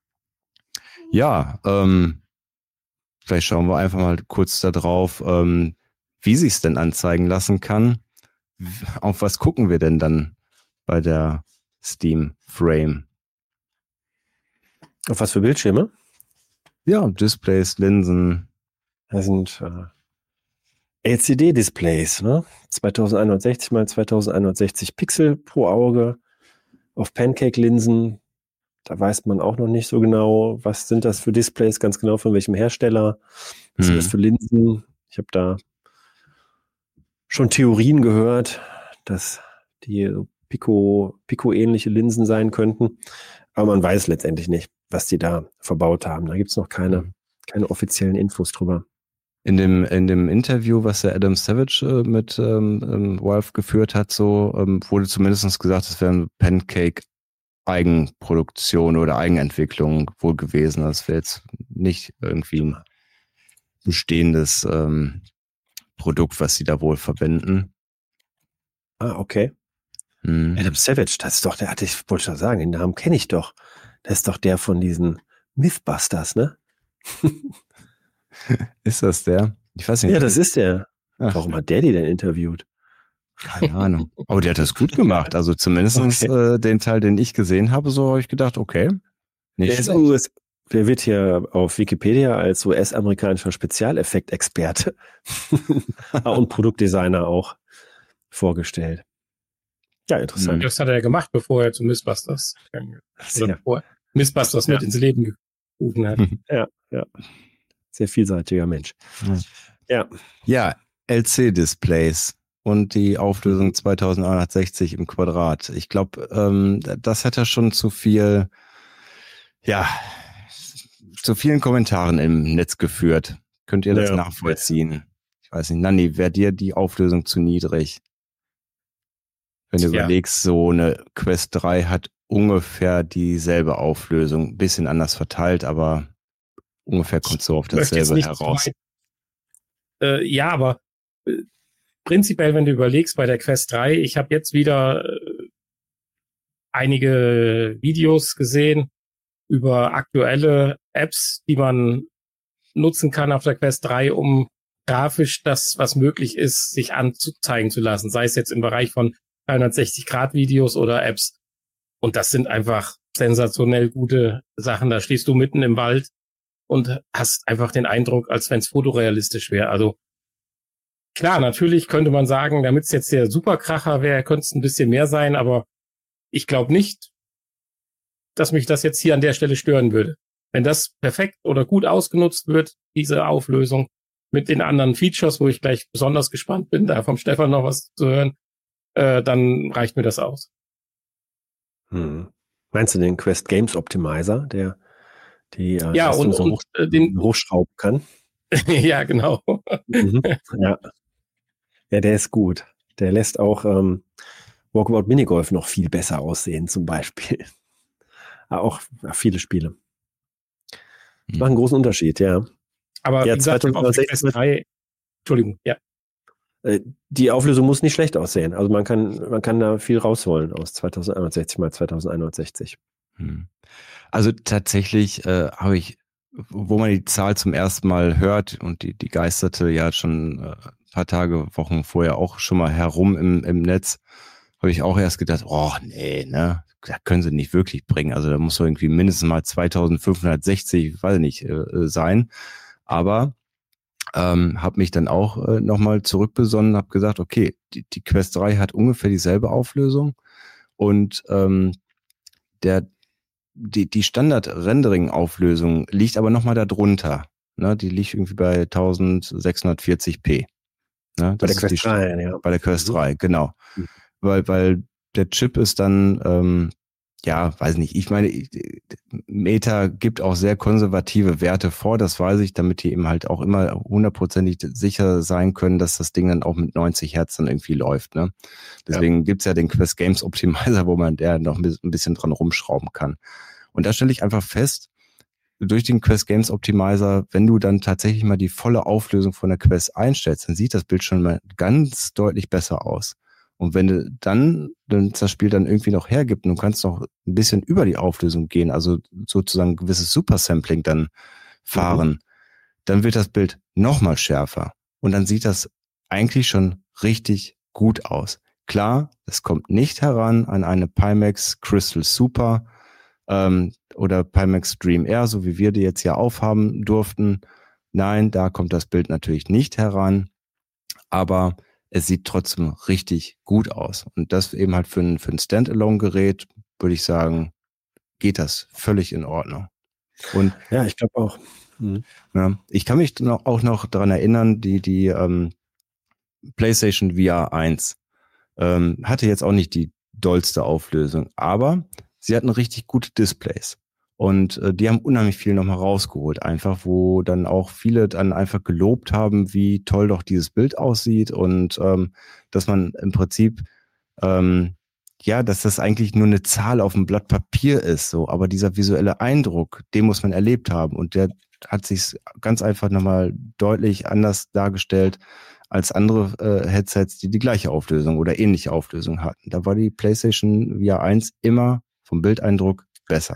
Ja, ähm, vielleicht schauen wir einfach mal kurz da drauf, ähm, wie sich es denn anzeigen lassen kann. Auf was gucken wir denn dann bei der Steam Frame? Auf was für Bildschirme? Ja, Displays, Linsen. Das sind äh, L C D-Displays, ne? zweitausendeinhundertsechzig mal zweitausendeinhundertsechzig Pixel pro Auge auf Pancake-Linsen. Da weiß man auch noch nicht so genau, was sind das für Displays, ganz genau von welchem Hersteller. Was sind Hm. das für Linsen? Ich habe da schon Theorien gehört, dass die Pico, Pico-ähnliche Linsen sein könnten. Aber man weiß letztendlich nicht, was die da verbaut haben. Da gibt es noch keine, Mhm. keine offiziellen Infos drüber. In dem, in dem Interview, was der Adam Savage äh, mit ähm, ähm, Valve geführt hat, so ähm, wurde zumindest gesagt, es wäre ein Pancake Eigenproduktion oder Eigenentwicklung wohl gewesen. Das wäre jetzt nicht irgendwie ein bestehendes ähm, Produkt, was sie da wohl verwenden. Ah, okay. Hm. Adam Savage, das ist doch der, hatte ich wollte schon sagen, den Namen kenne ich doch. Das ist doch der von diesen Mythbusters, ne? Ist das der? Ich weiß nicht. Ja, das ist der. Ach, Warum hat der die denn interviewt? keine Ahnung. Aber der hat das gut gemacht. Also zumindest Okay. äh, den Teil, den ich gesehen habe, so habe ich gedacht, okay. Nicht Der, ist schlecht. U S, der wird hier auf Wikipedia als U S-amerikanischer Spezialeffektexperte und Produktdesigner auch vorgestellt. Ja, interessant. Das hat er ja gemacht, bevor er zu Mythbusters gegangen ist. Oder Sehr, bevor Mythbusters Ja. mit ins Leben gerufen hat. ja, ja. Sehr vielseitiger Mensch. Ja, Ja, L C-Displays und die Auflösung zweitausendneunhundertsechzig im Quadrat. Ich glaube, ähm, das hat ja schon zu viel, ja, zu vielen Kommentaren im Netz geführt. Könnt ihr das Ja. nachvollziehen? Ich weiß nicht, Nanni, wäre dir die Auflösung zu niedrig? Wenn du Ja. überlegst, so eine Quest drei hat ungefähr dieselbe Auflösung, ein bisschen anders verteilt, aber ungefähr kommt so auf Ich möchte jetzt dasselbe nicht zu heraus. weit- Äh, ja, aber äh, prinzipiell, wenn du überlegst, bei der Quest drei, ich habe jetzt wieder äh, einige Videos gesehen über aktuelle Apps, die man nutzen kann auf der Quest drei, um grafisch das, was möglich ist, sich anzeigen zu lassen. Sei es jetzt im Bereich von dreihundertsechzig Grad Videos oder Apps. Und das sind einfach sensationell gute Sachen. Da stehst du mitten im Wald und hast einfach den Eindruck, als wenn es fotorealistisch wäre. Also klar, natürlich könnte man sagen, damit es jetzt der Superkracher wäre, könnte es ein bisschen mehr sein, aber ich glaube nicht, dass mich das jetzt hier an der Stelle stören würde. Wenn das perfekt oder gut ausgenutzt wird, diese Auflösung, mit den anderen Features, wo ich gleich besonders gespannt bin, da vom Stefan noch was zu hören, äh, dann reicht mir das aus. Hm. Meinst du den Quest Games Optimizer, der die äh, ja, und, so und hoch, äh, den hochschrauben kann? ja, genau. Mhm. Ja. Ja, der ist gut. Der lässt auch ähm, Walkabout Minigolf noch viel besser aussehen, zum Beispiel. Auch ja, viele Spiele. Das Hm. macht einen großen Unterschied, ja. Aber Ja, wie gesagt, ich hab auf der Quest drei, Entschuldigung, ja. Äh, Die Auflösung muss nicht schlecht aussehen. Also man kann, man kann da viel rausholen aus zweitausendeinhundertsechzig mal zweitausendeinhundertsechzig. Hm. Also tatsächlich äh, habe ich, wo man die Zahl zum ersten Mal hört und die, die geisterte ja schon äh, ein paar Tage, Wochen vorher auch schon mal herum im, im Netz, habe ich auch erst gedacht, oh nee, ne, da können sie nicht wirklich bringen. Also da muss so irgendwie mindestens mal zweitausendfünfhundertsechzig, weiß ich nicht, äh, sein. Aber ähm, habe mich dann auch äh, nochmal zurückbesonnen, habe gesagt, okay, die, die Quest drei hat ungefähr dieselbe Auflösung und ähm, der die, die Standard-Rendering-Auflösung liegt aber nochmal da drunter. Ne? Die liegt irgendwie bei eintausendsechshundertvierzig p. Ne? Das Bei der ist Quest die, drei, ja. Bei der Quest Mhm. drei, genau. Mhm. Weil, weil der Chip ist dann, ähm, ja, weiß nicht, ich meine, Meta gibt auch sehr konservative Werte vor, das weiß ich, damit die eben halt auch immer hundertprozentig sicher sein können, dass das Ding dann auch mit neunzig Hertz dann irgendwie läuft. Ne? Deswegen ja. gibt's ja den Quest Games Optimizer, wo man der noch ein bisschen dran rumschrauben kann. Und da stelle ich einfach fest, durch den Quest Games Optimizer, wenn du dann tatsächlich mal die volle Auflösung von der Quest einstellst, dann sieht das Bild schon mal ganz deutlich besser aus. Und wenn du dann, dann das Spiel dann irgendwie noch hergibt und du kannst noch ein bisschen über die Auflösung gehen, also sozusagen ein gewisses Supersampling dann fahren, mhm. dann wird das Bild noch mal schärfer. Und dann sieht das eigentlich schon richtig gut aus. Klar, es kommt nicht heran an eine Pimax Crystal Super ähm, oder Pimax Dream Air, so wie wir die jetzt ja aufhaben durften. Nein, da kommt das Bild natürlich nicht heran. Aber es sieht trotzdem richtig gut aus. Und das eben halt für ein, für ein Standalone-Gerät, würde ich sagen, geht das völlig in Ordnung. Und ja, ich glaube auch. Mhm. Ja, ich kann mich noch, auch noch daran erinnern, die, die ähm, PlayStation V R eins ähm, hatte jetzt auch nicht die dollste Auflösung, aber sie hatten richtig gute Displays. Und äh, die haben unheimlich viel nochmal rausgeholt, einfach, wo dann auch viele dann einfach gelobt haben, wie toll doch dieses Bild aussieht und ähm, dass man im Prinzip, ähm, ja, dass das eigentlich nur eine Zahl auf dem Blatt Papier ist, so, aber dieser visuelle Eindruck, den muss man erlebt haben und der hat sich ganz einfach nochmal deutlich anders dargestellt als andere äh, Headsets, die die gleiche Auflösung oder ähnliche Auflösung hatten. Da war die PlayStation V R eins immer vom Bildeindruck besser.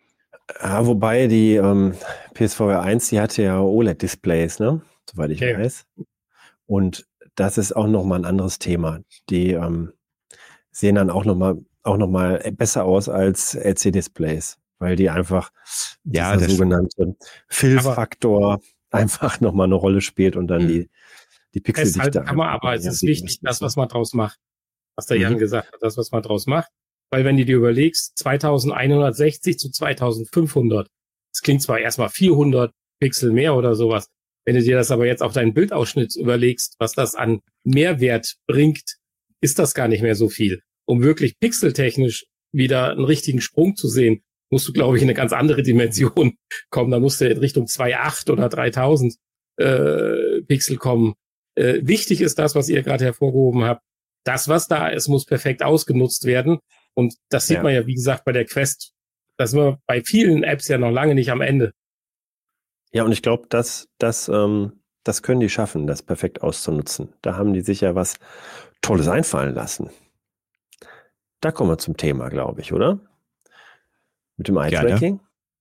Ja, wobei die ähm, P S V R eins, die hatte ja O L E D-Displays, ne? Soweit ich okay. weiß. Und das ist auch nochmal ein anderes Thema. Die ähm, sehen dann auch nochmal auch noch mal besser aus als L C D-Displays, weil die einfach ja, der sogenannte Fill-Faktor einfach nochmal eine Rolle spielt und dann die, die Pixeldichte. Es halt kann man, aber es ist wichtig, das, was man draus macht. Was der mhm. Jan gesagt hat, das, was man draus macht. Weil wenn du dir überlegst, zweitausendeinhundertsechzig zu zweitausendfünfhundert, das klingt zwar erstmal vierhundert Pixel mehr oder sowas, wenn du dir das aber jetzt auf deinen Bildausschnitt überlegst, was das an Mehrwert bringt, ist das gar nicht mehr so viel. Um wirklich pixeltechnisch wieder einen richtigen Sprung zu sehen, musst du, glaube ich, in eine ganz andere Dimension kommen. Da musst du in Richtung zwei Komma acht oder dreitausend äh, Pixel kommen. Äh, wichtig ist das, was ihr gerade hervorgehoben habt. Das, was da ist, muss perfekt ausgenutzt werden. Und das sieht ja. man ja, wie gesagt, bei der Quest. Da sind wir bei vielen Apps ja noch lange nicht am Ende. Ja, und ich glaube, das, das, ähm, das können die schaffen, das perfekt auszunutzen. Da haben die sich ja was Tolles einfallen lassen. Da kommen wir zum Thema, glaube ich, oder? Mit dem Eye-Tracking?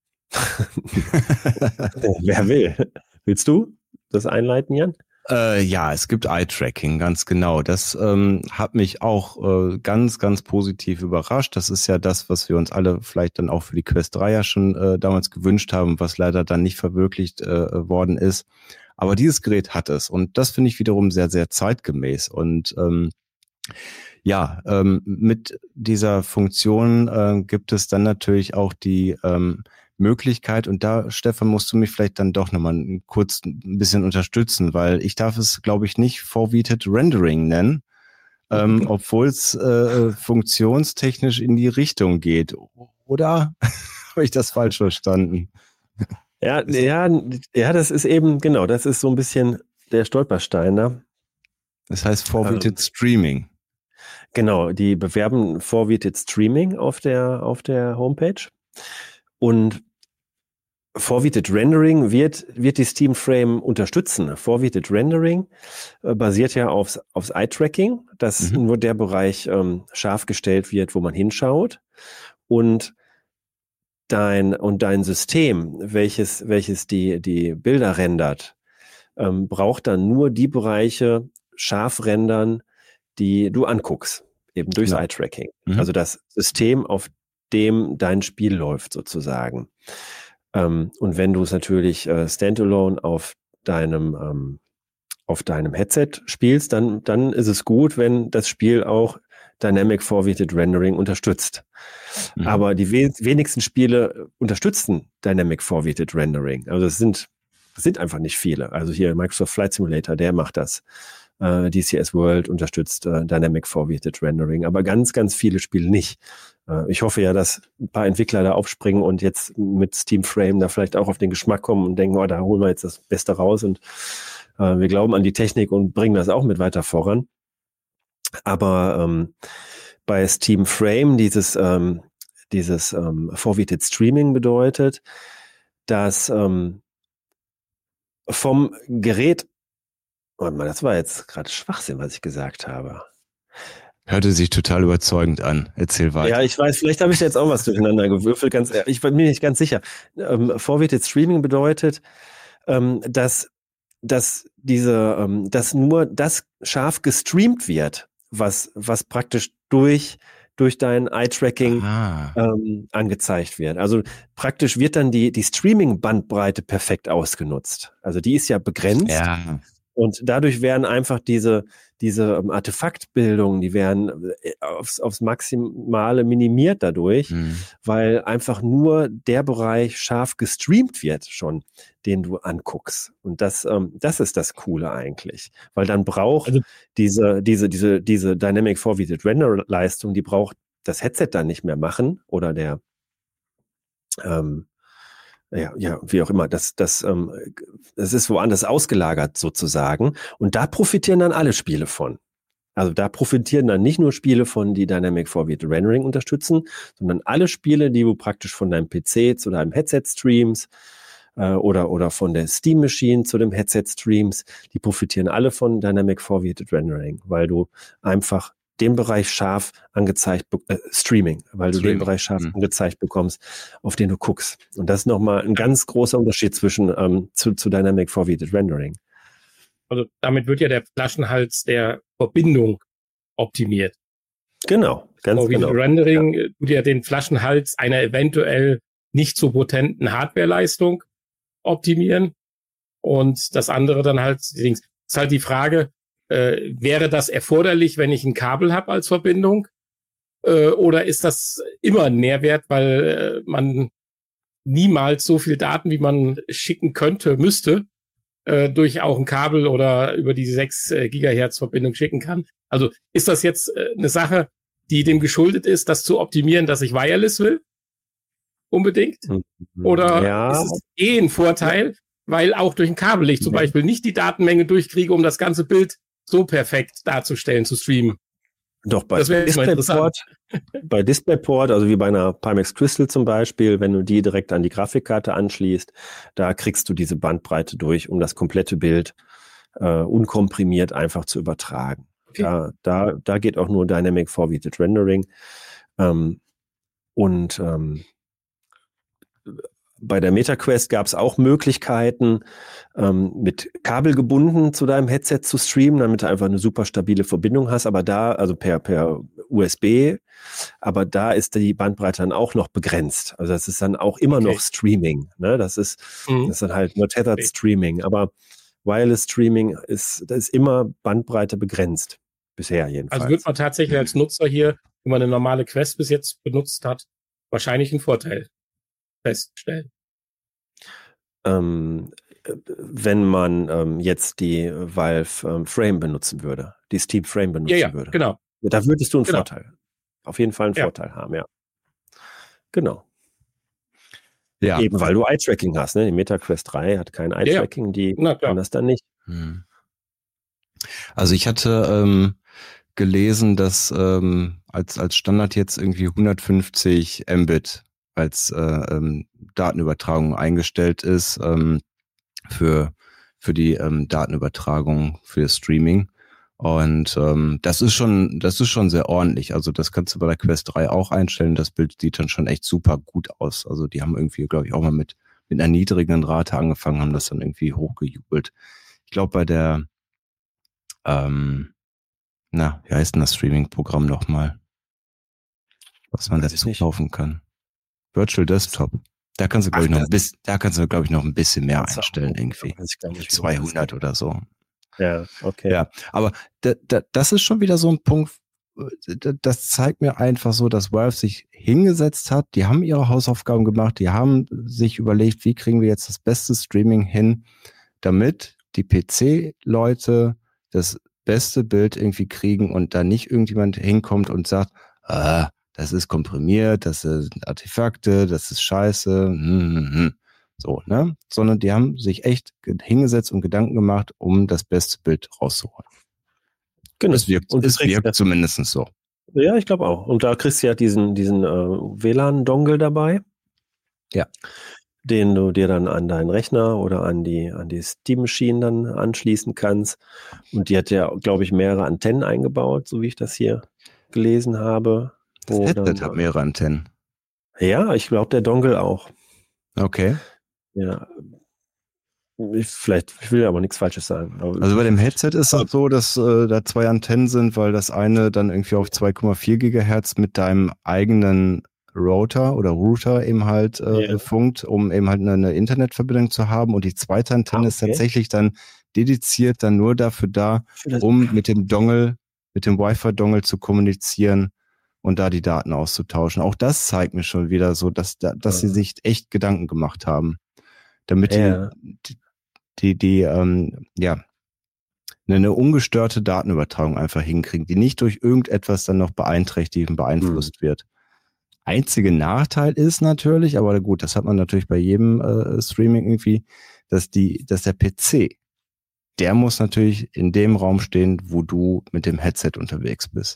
Wer will? Willst du das einleiten, Jan? Äh, ja, es gibt Eye-Tracking, ganz genau. Das ähm, hat mich auch äh, ganz, ganz positiv überrascht. Das ist ja das, was wir uns alle vielleicht dann auch für die Quest drei ja schon äh, damals gewünscht haben, was leider dann nicht verwirklicht äh, worden ist. Aber dieses Gerät hat es und das finde ich wiederum sehr, sehr zeitgemäß. Und ähm, ja, ähm, mit dieser Funktion äh, gibt es dann natürlich auch die ähm, Möglichkeit. Und da, Stefan, musst du mich vielleicht dann doch nochmal kurz ein bisschen unterstützen, weil ich darf es, glaube ich, nicht Forwarded Rendering nennen, ähm, obwohl es äh, funktionstechnisch in die Richtung geht. Oder habe ich das falsch verstanden? Ja, ja, ja, das ist eben, genau, das ist so ein bisschen der Stolperstein, ne? Das heißt Forwarded ähm, Streaming. Genau, die bewerben Forwarded Streaming auf der, auf der Homepage. Und Forwarded Rendering wird, wird die Steam Frame unterstützen. Forwarded Rendering äh, basiert ja aufs, aufs Eye-Tracking, dass mhm. nur der Bereich ähm, scharf gestellt wird, wo man hinschaut. Und dein, und dein System, welches, welches die, die Bilder rendert, ähm, braucht dann nur die Bereiche scharf rendern, die du anguckst, eben durchs ja. Eye-Tracking. Mhm. Also das System, auf dem dein Spiel läuft sozusagen. Ähm, und wenn du es natürlich äh, standalone auf deinem, ähm, auf deinem Headset spielst, dann, dann ist es gut, wenn das Spiel auch Dynamic Forwarded Rendering unterstützt. Mhm. Aber die we- wenigsten Spiele unterstützen Dynamic Forwarded Rendering. Also es sind, es sind einfach nicht viele. Also hier Microsoft Flight Simulator, der macht das. Uh, D C S World unterstützt uh, Dynamic Forwarded Rendering, aber ganz, ganz viele Spiele nicht. Uh, ich hoffe ja, dass ein paar Entwickler da aufspringen und jetzt mit Steam Frame da vielleicht auch auf den Geschmack kommen und denken, oh, da holen wir jetzt das Beste raus und uh, wir glauben an die Technik und bringen das auch mit weiter voran. Aber ähm, bei Steam Frame dieses, ähm, dieses ähm, Forwarded Streaming bedeutet, dass ähm, vom Gerät Warte mal, das war jetzt gerade Schwachsinn, was ich gesagt habe. Hörte sich total überzeugend an. Erzähl weiter. Ja, ich weiß, vielleicht habe ich jetzt auch was durcheinander gewürfelt. Ganz, ich bin mir nicht ganz sicher. Ähm, Forwarded Streaming bedeutet, ähm, dass, dass diese, ähm, dass nur das scharf gestreamt wird, was, was praktisch durch, durch dein Eye-Tracking ähm, angezeigt wird. Also praktisch wird dann die, die Streaming-Bandbreite perfekt ausgenutzt. Also die ist ja begrenzt. Ja. Und dadurch werden einfach diese, diese ähm, Artefaktbildungen, die werden aufs, aufs Maximale minimiert dadurch, mhm. weil einfach nur der Bereich scharf gestreamt wird schon, den du anguckst. Und das, ähm, das ist das Coole eigentlich. Weil dann braucht also, diese, diese, diese, diese Dynamic Forwarded Render Leistung, die braucht das Headset dann nicht mehr machen oder der, ähm, Ja, ja, wie auch immer, das, das, ähm, das ist woanders ausgelagert sozusagen. Und da profitieren dann alle Spiele von. Also da profitieren dann nicht nur Spiele von, die Dynamic Forwarded Rendering unterstützen, sondern alle Spiele, die du praktisch von deinem P C zu deinem Headset streamst äh, oder, oder von der Steam Machine zu dem Headset streamst, die profitieren alle von Dynamic Forwarded Rendering, weil du einfach den Bereich scharf angezeigt, äh, Streaming, weil du Streaming. den Bereich scharf mhm. angezeigt bekommst, auf den du guckst. Und das ist nochmal ein ganz großer Unterschied zwischen ähm, zu, zu Dynamic Forwarded Rendering. Also damit wird ja der Flaschenhals der Verbindung optimiert. Genau, ganz Forwarded genau. Rendering ja. tut ja den Flaschenhals einer eventuell nicht so potenten Hardwareleistung optimieren. Und das andere dann halt, ist halt die Frage, Äh, wäre das erforderlich, wenn ich ein Kabel habe als Verbindung? Äh, oder ist das immer ein Mehrwert, weil äh, man niemals so viel Daten, wie man schicken könnte, müsste, äh, durch auch ein Kabel oder über die sechs äh, Gigahertz Verbindung schicken kann? Also ist das jetzt äh, eine Sache, die dem geschuldet ist, das zu optimieren, dass ich Wireless will? Unbedingt? Oder ja. ist es eh ein Vorteil, weil auch durch ein Kabel ich zum ja. Beispiel nicht die Datenmenge durchkriege, um das ganze Bild so perfekt darzustellen, zu streamen. Doch, bei DisplayPort, bei DisplayPort, also wie bei einer Pimax Crystal zum Beispiel, wenn du die direkt an die Grafikkarte anschließt, da kriegst du diese Bandbreite durch, um das komplette Bild äh, unkomprimiert einfach zu übertragen. Okay. Da, da, da geht auch nur Dynamic Forwarded Rendering. Ähm, und ähm, bei der MetaQuest gab es auch Möglichkeiten, ähm, mit Kabel gebunden zu deinem Headset zu streamen, damit du einfach eine super stabile Verbindung hast. Aber da, also per, per U S B, aber da ist die Bandbreite dann auch noch begrenzt. Also das ist dann auch immer okay. noch Streaming. Ne? Das ist, mhm. das ist dann halt nur Tethered okay. Streaming. Aber Wireless Streaming ist, das ist immer Bandbreite begrenzt. Bisher jedenfalls. Also wird man tatsächlich als Nutzer hier, wenn man eine normale Quest bis jetzt benutzt hat, wahrscheinlich einen Vorteil feststellen. ähm, wenn man ähm, jetzt die Valve ähm, Frame benutzen würde, die Steam Frame benutzen ja, ja, würde. Genau. Ja, da würdest du einen Genau. Vorteil. Auf jeden Fall einen Ja. Vorteil haben, ja. Genau. Ja. Eben weil du Eye-Tracking hast, ne? Die MetaQuest drei hat kein Eye-Tracking, ja. Die Na, kann das dann nicht. Hm. Also ich hatte ähm, gelesen, dass ähm, als, als Standard jetzt irgendwie hundertfünfzig Mbit als äh, ähm, Datenübertragung eingestellt ist ähm, für, für die ähm, Datenübertragung für das Streaming. Und ähm, das ist schon, das ist schon sehr ordentlich. Also das kannst du bei der Quest drei auch einstellen. Das Bild sieht dann schon echt super gut aus. Also die haben irgendwie, glaube ich, auch mal mit, mit einer niedrigen Rate angefangen, haben das dann irgendwie hochgejubelt. Ich glaube, bei der ähm, na, wie heißt denn das Streaming-Programm nochmal? Was man dazu kaufen kann. Virtual Desktop. Da kannst du, glaube ich, noch ein bisschen, da kannst du, glaube ich, noch ein bisschen mehr einstellen, irgendwie. zweihundert oder so. Ja, okay. Ja, aber da, da, das ist schon wieder so ein Punkt, das zeigt mir einfach so, dass Valve sich hingesetzt hat, die haben ihre Hausaufgaben gemacht, die haben sich überlegt, wie kriegen wir jetzt das beste Streaming hin, damit die P C-Leute das beste Bild irgendwie kriegen und da nicht irgendjemand hinkommt und sagt, ah, das ist komprimiert, das sind Artefakte, das ist scheiße, hm, hm, hm. So, ne? Sondern die haben sich echt hingesetzt und Gedanken gemacht, um das beste Bild rauszuholen. Genau. Es wirkt, und es wirkt ja zumindest so. Ja, ich glaube auch. Und da kriegst du ja diesen, diesen äh, W L A N-Dongle dabei. Ja. Den du dir dann an deinen Rechner oder an die, an die Steam Machine dann anschließen kannst. Und die hat ja, glaube ich, mehrere Antennen eingebaut, so wie ich das hier gelesen habe. Das Headset hat mehrere Antennen. Ja, ich glaube, der Dongle auch. Okay. Ja. Ich, vielleicht, ich will aber nichts Falsches sagen. Also bei dem Headset ist es so, dass äh, da zwei Antennen sind, weil das eine dann irgendwie auf zwei Komma vier Gigahertz mit deinem eigenen Router oder Router eben halt äh, yeah. funkt, um eben halt eine, eine Internetverbindung zu haben. Und die zweite Antenne ah, okay. ist tatsächlich dann dediziert dann nur dafür da, um mit dem Dongle, mit dem Wi-Fi-Dongle zu kommunizieren und da die Daten auszutauschen. Auch das zeigt mir schon wieder so, dass, dass ja. sie sich echt Gedanken gemacht haben, damit ja. die, die, die, die ähm, ja, eine ungestörte Datenübertragung einfach hinkriegen, die nicht durch irgendetwas dann noch beeinträchtigt und beeinflusst hm. wird. Einzige Nachteil ist natürlich, aber gut, das hat man natürlich bei jedem äh, Streaming irgendwie, dass die, dass der P C, der muss natürlich in dem Raum stehen, wo du mit dem Headset unterwegs bist.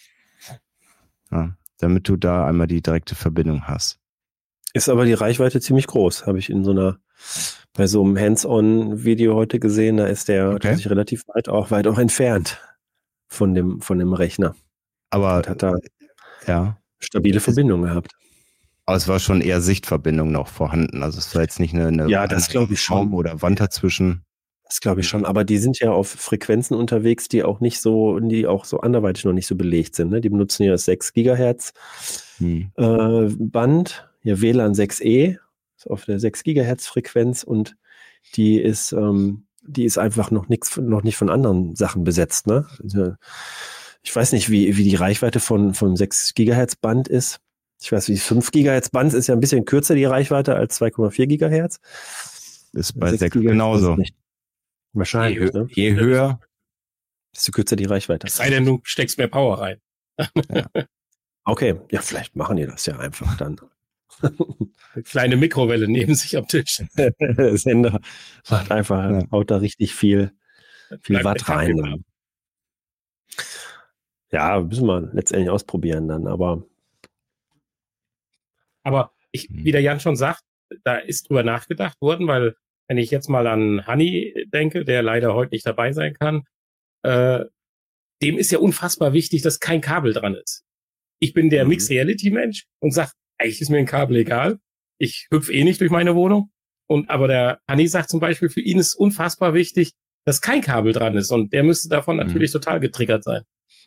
Ja, damit du da einmal die direkte Verbindung hast. Ist aber die Reichweite ziemlich groß, habe ich in so einer, bei so einem Hands-on-Video heute gesehen, da ist der okay. sich relativ weit auch, weit auch entfernt von dem, von dem Rechner. Aber und hat da ja. stabile Verbindung gehabt. Aber es war schon eher Sichtverbindung noch vorhanden. Also es war jetzt nicht eine, eine ja, das glaube ich schon. Raum oder Wand dazwischen. Das glaube ich schon. Aber die sind ja auf Frequenzen unterwegs, die auch nicht so, die auch so anderweitig noch nicht so belegt sind. Ne? Die benutzen ja das sechs Gigahertz hm. äh, Band, ja W L A N sechs E, ist auf der sechs Gigahertz Frequenz und die ist, ähm, die ist einfach noch nichts, noch nicht von anderen Sachen besetzt. Ne? Also, ich weiß nicht, wie, wie die Reichweite von, von sechs Gigahertz Band ist. Ich weiß, wie fünf Gigahertz Band ist ja ein bisschen kürzer die Reichweite als zwei Komma vier Gigahertz. Ist bei sechs genauso. Wahrscheinlich. Je, ne? je höher, desto kürzer die Reichweite. Es sei denn, du steckst mehr Power rein. Ja. Okay, ja, vielleicht machen die das ja einfach dann. Kleine Mikrowelle neben sich am Tisch. Sender macht einfach, ja. haut da richtig viel, viel Watt rein. Dann. Ja, müssen wir letztendlich ausprobieren dann, aber. Aber ich, wie der Jan schon sagt, da ist drüber nachgedacht worden, weil wenn ich jetzt mal an Hanni denke, der leider heute nicht dabei sein kann, äh, dem ist ja unfassbar wichtig, dass kein Kabel dran ist. Ich bin der mhm. Mixed-Reality-Mensch und sag, eigentlich ist mir ein Kabel egal. Ich hüpfe eh nicht durch meine Wohnung. Und aber der Hanni sagt zum Beispiel, für ihn ist unfassbar wichtig, dass kein Kabel dran ist. Und der müsste davon mhm. natürlich total getriggert sein.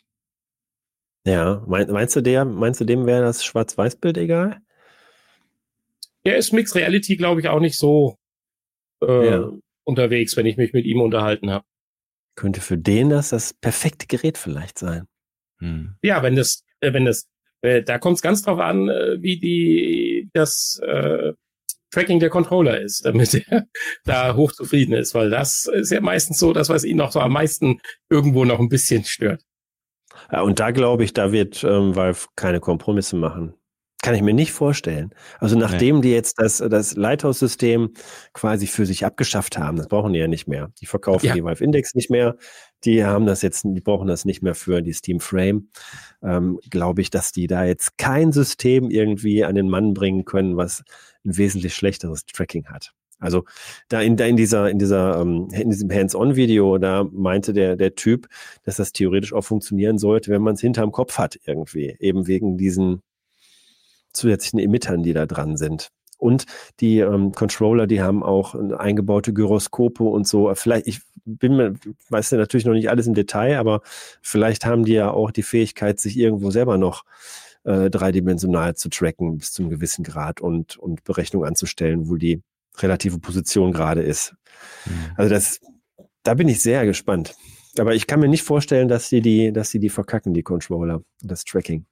Ja, mein, meinst du der, meinst du dem wäre das Schwarz-Weiß-Bild egal? Der ist Mixed Reality, glaube ich, auch nicht so äh, ja. unterwegs, wenn ich mich mit ihm unterhalten habe. Könnte für den das das perfekte Gerät vielleicht sein. Hm. Ja, wenn das, äh, wenn das, äh, da kommt es ganz drauf an, äh, wie die das, äh, Tracking der Controller ist, damit er da hochzufrieden ist, weil das ist ja meistens so, das, was ihn noch so am meisten irgendwo noch ein bisschen stört. Ja, und da glaube ich, da wird ähm, Valve keine Kompromisse machen. Kann ich mir nicht vorstellen. Also nachdem nee. die jetzt das, das Lighthouse-System quasi für sich abgeschafft haben, das brauchen die ja nicht mehr. Die verkaufen ja. die Valve Index nicht mehr. Die haben das jetzt, die brauchen das nicht mehr für die Steam Frame. Ähm, glaube ich, dass die da jetzt kein System irgendwie an den Mann bringen können, was ein wesentlich schlechteres Tracking hat. Also da in, da in dieser, in dieser, in diesem Hands-on-Video, da meinte der, der Typ, dass das theoretisch auch funktionieren sollte, wenn man es hinterm Kopf hat irgendwie. Eben wegen diesen zusätzlichen Emittern, die da dran sind. Und die ähm, Controller, die haben auch eingebaute Gyroskope und so. Vielleicht, ich bin mir, weiß ja natürlich noch nicht alles im Detail, aber vielleicht haben die ja auch die Fähigkeit, sich irgendwo selber noch äh, dreidimensional zu tracken bis zu einem gewissen Grad und, und Berechnungen anzustellen, wo die relative Position gerade ist. Mhm. Also das, da bin ich sehr gespannt. Aber ich kann mir nicht vorstellen, dass sie die, dass sie die verkacken, die Controller, das Tracking.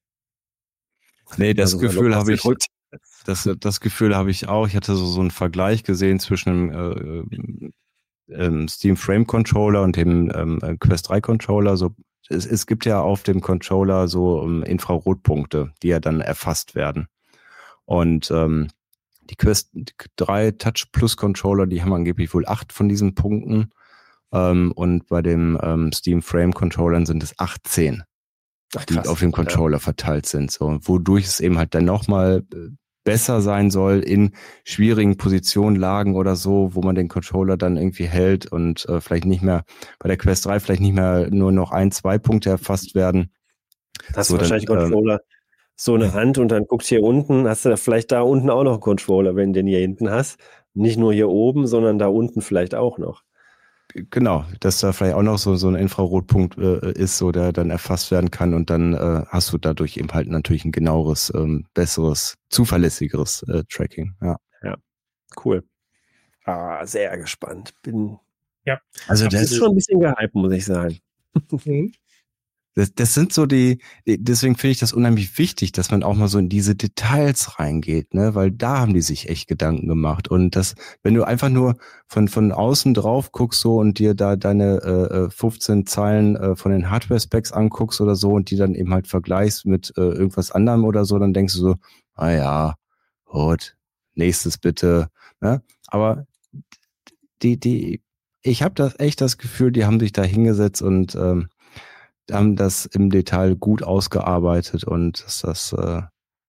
Nee, das also, Gefühl habe ich, das, das Gefühl habe ich auch. Ich hatte so, so einen Vergleich gesehen zwischen dem äh, ähm, Steam Frame Controller und dem ähm, Quest drei Controller. So, es, es gibt ja auf dem Controller so um, Infrarotpunkte, die ja dann erfasst werden. Und ähm, die Quest drei Touch Plus Controller, die haben angeblich wohl acht von diesen Punkten. Ähm, und bei dem ähm, Steam Frame Controllern sind es achtzehn. Ach, die auf dem Controller ja. verteilt sind, so, wodurch es eben halt dann nochmal besser sein soll in schwierigen Positionen, Lagen oder so, wo man den Controller dann irgendwie hält und äh, vielleicht nicht mehr, bei der Quest drei vielleicht nicht mehr nur noch ein, zwei Punkte erfasst werden. Hast so, du wahrscheinlich dann, Controller, ähm, so eine Hand und dann guckst hier unten, hast du da vielleicht da unten auch noch einen Controller, wenn du den hier hinten hast. Nicht nur hier oben, sondern da unten vielleicht auch noch. Genau, dass da vielleicht auch noch so, so ein Infrarotpunkt äh, ist, so der dann erfasst werden kann und dann äh, hast du dadurch eben halt natürlich ein genaueres, ähm, besseres, zuverlässigeres äh, Tracking. Ja, ja, cool. Ah, sehr gespannt. Bin ja, also das ist schon ein bisschen gehypt, muss ich sagen. Mhm. Das, das sind so die, deswegen finde ich das unheimlich wichtig, dass man auch mal so in diese Details reingeht, ne, weil da haben die sich echt Gedanken gemacht und das, wenn du einfach nur von von außen drauf guckst so und dir da deine äh, fünfzehn Zeilen äh, von den Hardware-Specs anguckst oder so und die dann eben halt vergleichst mit äh, irgendwas anderem oder so, dann denkst du so, ah ja, gut, nächstes bitte, ne, aber die die, ich habe das echt das Gefühl, die haben sich da hingesetzt und ähm, haben das im Detail gut ausgearbeitet und dass das äh,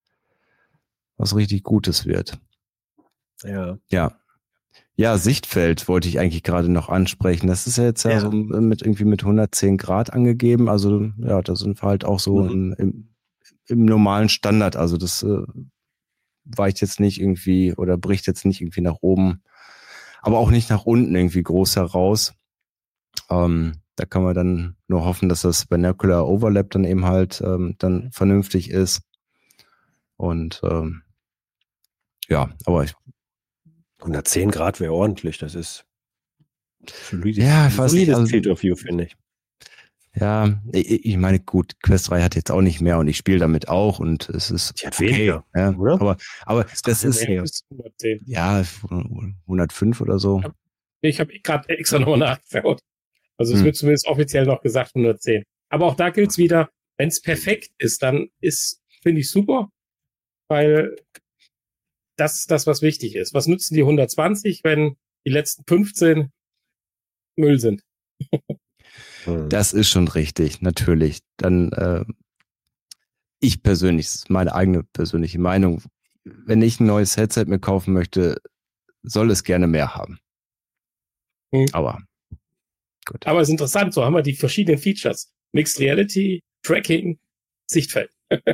was richtig Gutes wird. Ja. Ja. Ja, Sichtfeld wollte ich eigentlich gerade noch ansprechen. Das ist ja jetzt ja, ja so mit irgendwie mit hundertzehn Grad angegeben. Also ja, da sind wir halt auch so mhm. im, im, im normalen Standard. Also das äh, weicht jetzt nicht irgendwie oder bricht jetzt nicht irgendwie nach oben, aber auch nicht nach unten irgendwie groß heraus. Ähm, Da kann man dann nur hoffen, dass das Binocular Overlap dann eben halt ähm, dann vernünftig ist. Und ähm, ja, aber ich, hundertzehn Grad wäre ordentlich. Das ist solides, ja, ich weiß nicht, also, Field of View, finde ich. Ja, ich, ich meine, gut, Quest drei hat jetzt auch nicht mehr und ich spiele damit auch und es ist Die hat okay, weniger, ja, oder? Aber, aber das, das ist hundertzehn. Ja, hundertfünf oder so. Ich habe gerade extra nochmal nachgeschaut. Also es hm. wird zumindest offiziell noch gesagt hundertzehn. Aber auch da gilt's wieder, wenn es perfekt ist, dann ist, finde ich, super, weil das ist das, was wichtig ist. Was nützen die hundertzwanzig, wenn die letzten fünfzehn Müll sind? Das ist schon richtig, natürlich. Dann, äh, ich persönlich, das ist meine eigene persönliche Meinung, wenn ich ein neues Headset mir kaufen möchte, soll es gerne mehr haben. Hm. Aber gut. Aber es ist interessant, so haben wir die verschiedenen Features. Mixed Reality, Tracking, Sichtfeld.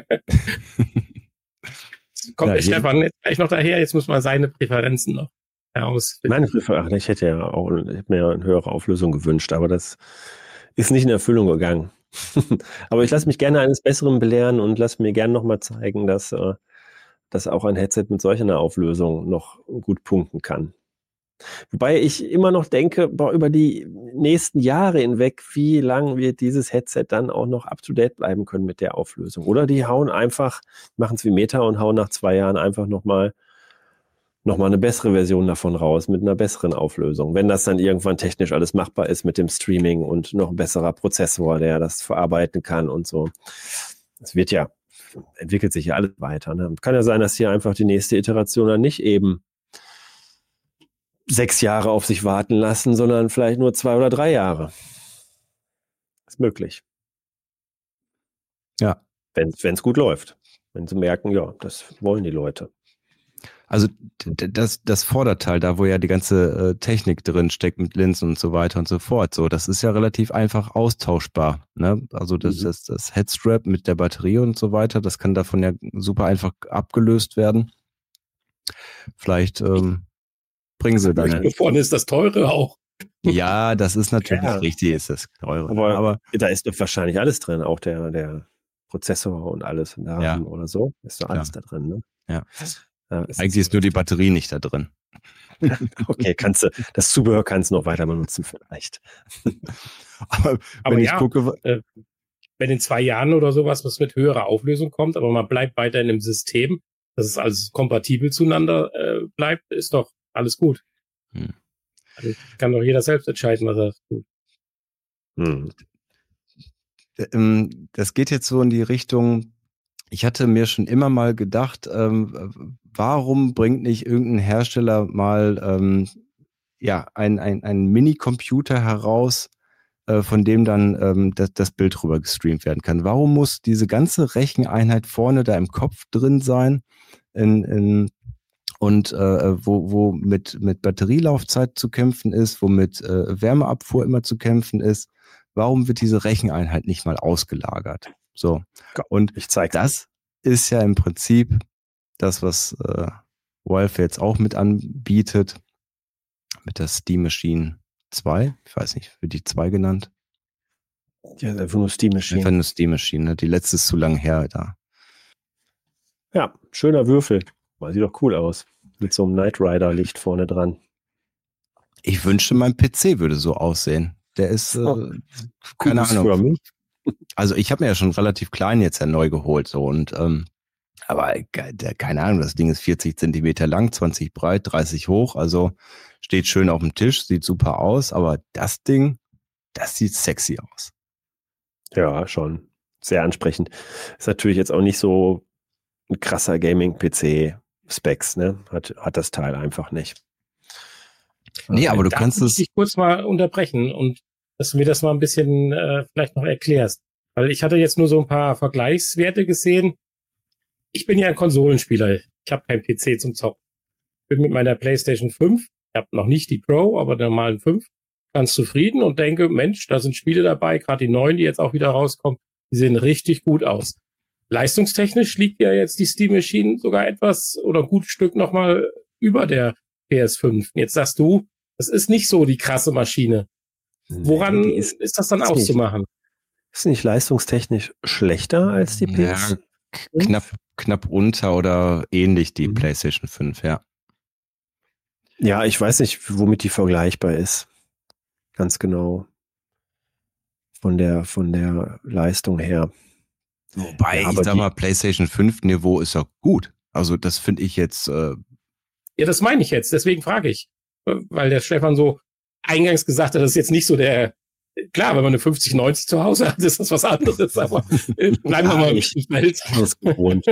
Kommt ja, der Stefan jetzt gleich noch daher, jetzt muss man seine Präferenzen noch herausfinden. Meine Präferenzen, ich hätte ja auch ich hätte mir eine höhere Auflösung gewünscht, aber das ist nicht in Erfüllung gegangen. Aber ich lasse mich gerne eines Besseren belehren und lasse mir gerne nochmal zeigen, dass, äh, dass auch ein Headset mit solch einer Auflösung noch gut punkten kann. Wobei ich immer noch denke, boah, über die nächsten Jahre hinweg, wie lang wird dieses Headset dann auch noch up-to-date bleiben können mit der Auflösung? Oder die hauen einfach, machen es wie Meta und hauen nach zwei Jahren einfach nochmal nochmal eine bessere Version davon raus, mit einer besseren Auflösung. Wenn das dann irgendwann technisch alles machbar ist mit dem Streaming und noch ein besserer Prozessor, der das verarbeiten kann und so. Es wird ja, entwickelt sich ja alles weiter. Ne? Kann ja sein, dass hier einfach die nächste Iteration dann nicht eben sechs Jahre auf sich warten lassen, sondern vielleicht nur zwei oder drei Jahre. Ist möglich. Ja. Wenn es gut läuft. Wenn sie merken, ja, das wollen die Leute. Also d- das, das Vorderteil, da wo ja die ganze äh, Technik drin steckt mit Linsen und so weiter und so fort, so, das ist ja relativ einfach austauschbar. Ne? Also das, Mhm. das, das Headstrap mit der Batterie und so weiter, das kann davon ja super einfach abgelöst werden. Vielleicht ähm, bringen sie dann. Hier vorne ist das teure auch. Ja, das ist natürlich Ja. richtig, ist das teure. Aber, Aber da ist doch wahrscheinlich alles drin, auch der, der Prozessor und alles in der Ja. RAM oder so. Ist doch alles da drin, ne? Ja. Ja, es eigentlich ist nur die Batterie nicht da drin. okay, kannst du, das Zubehör kannst du noch weiter benutzen vielleicht. Aber, Aber wenn ich ja, gucke, äh, wenn in zwei Jahren oder sowas was mit höherer Auflösung kommt, aber man bleibt weiterhin im System, dass es alles kompatibel zueinander äh, bleibt, ist doch alles gut. Hm. Also kann doch jeder selbst entscheiden, was er tut. Hm. ähm, das geht jetzt so in die Richtung, ich hatte mir schon immer mal gedacht, ähm, warum bringt nicht irgendein Hersteller mal ähm, ja ein, ein, ein Mini-Computer heraus, äh, von dem dann ähm, das, das Bild rüber gestreamt werden kann? Warum muss diese ganze Recheneinheit vorne da im Kopf drin sein in, in, und äh, wo, wo mit, mit Batterielaufzeit zu kämpfen ist, wo mit äh, Wärmeabfuhr immer zu kämpfen ist? Warum wird diese Recheneinheit nicht mal ausgelagert? So. Und Ich zeig's. das ist ja im Prinzip das, was äh, Valve jetzt auch mit anbietet, mit der Steam Machine zwei. Ich weiß nicht, wird die zwei genannt? Ja, einfach nur Steam Einfach Machine. nur Steam Machine, ne? Die letzte ist zu lang her da. Ja, schöner Würfel. Sieht doch cool aus. Mit so einem Knight Rider Licht vorne dran. Ich wünschte, mein P C würde so aussehen. Der ist, äh, keine Cooles Ahnung. für mich. Also ich habe mir ja schon relativ klein jetzt ja neu geholt, so und ähm, aber ge- der, keine Ahnung, das Ding ist vierzig Zentimeter lang, zwanzig breit, dreißig hoch, also steht schön auf dem Tisch, sieht super aus, aber das Ding, das sieht sexy aus. Ja, schon. Sehr ansprechend. Ist natürlich jetzt auch nicht so ein krasser Gaming-P C-Specs, ne? Hat, hat das Teil einfach nicht. Nee, aber du Da kannst muss es, ich dich kurz mal unterbrechen und dass du mir das mal ein bisschen äh, vielleicht noch erklärst. Weil ich hatte jetzt nur so ein paar Vergleichswerte gesehen. Ich bin ja ein Konsolenspieler. Ich habe keinen P C zum Zocken. Bin mit meiner PlayStation fünf, ich habe noch nicht die Pro, aber der normalen fünf, ganz zufrieden und denke, Mensch, da sind Spiele dabei, gerade die neuen, die jetzt auch wieder rauskommen, die sehen richtig gut aus. Leistungstechnisch liegt ja jetzt die Steam Machine sogar etwas oder ein gutes Stück nochmal über der P S fünf. Jetzt sagst du, das ist nicht so die krasse Maschine. Woran Nee, die ist, ist, ist das dann ist nicht. auszumachen? ist nicht leistungstechnisch schlechter als die P S? ja, k- knapp, knapp unter oder ähnlich die Mhm. PlayStation fünf, ja. Ja, ich weiß nicht, womit die vergleichbar ist. Ganz genau. Von der, von der Leistung her. Wobei, Ja, ich aber sag die- mal, PlayStation fünf Niveau ist ja gut. Also das finde ich jetzt, äh, Ja, das meine ich jetzt, deswegen frage ich. Weil der Stefan so eingangs gesagt hat, das ist jetzt nicht so der, klar, wenn man eine fünfzig neunzig zu Hause hat, ist das was anderes, aber äh, bleiben wir mal im ich- Feld. Das gewohnt.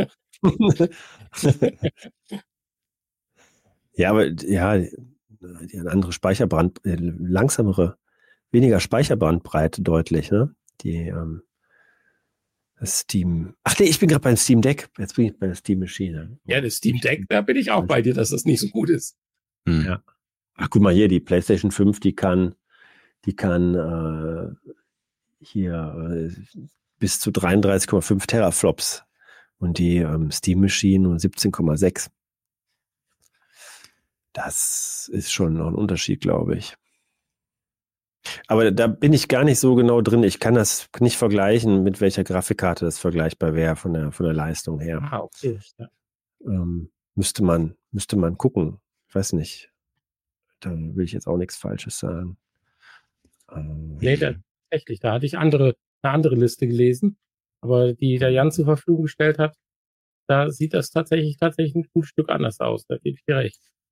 Ja, aber ja, die haben eine andere Speicherbrand, äh, langsamere, weniger Speicherbandbreite deutlich, ne? Die ähm, das Steam. Ach nee, ich bin gerade beim Steam Deck. Jetzt bin ich bei der Steam Machine. Ja, das Steam Deck, da bin ich auch bei dir, dass das nicht so gut ist. hm. Ja. Ach, guck mal hier, die PlayStation fünf, die kann, die kann äh, hier äh, bis zu dreiunddreißig Komma fünf Teraflops und die ähm, Steam Machine nur siebzehn Komma sechs. Das ist schon noch ein Unterschied, glaube ich. Aber da bin ich gar nicht so genau drin. Ich kann das nicht vergleichen, mit welcher Grafikkarte das vergleichbar wäre von der, von der Leistung her. Ah, okay. Ja. Ähm, müsste man, müsste man gucken. Ich weiß nicht. Da will ich jetzt auch nichts Falsches sagen. Ähm, Nee, da, tatsächlich, da hatte ich andere, eine andere Liste gelesen, aber die der Jan zur Verfügung gestellt hat, da sieht das tatsächlich, tatsächlich ein gutes Stück anders aus. Da gebe ich dir recht.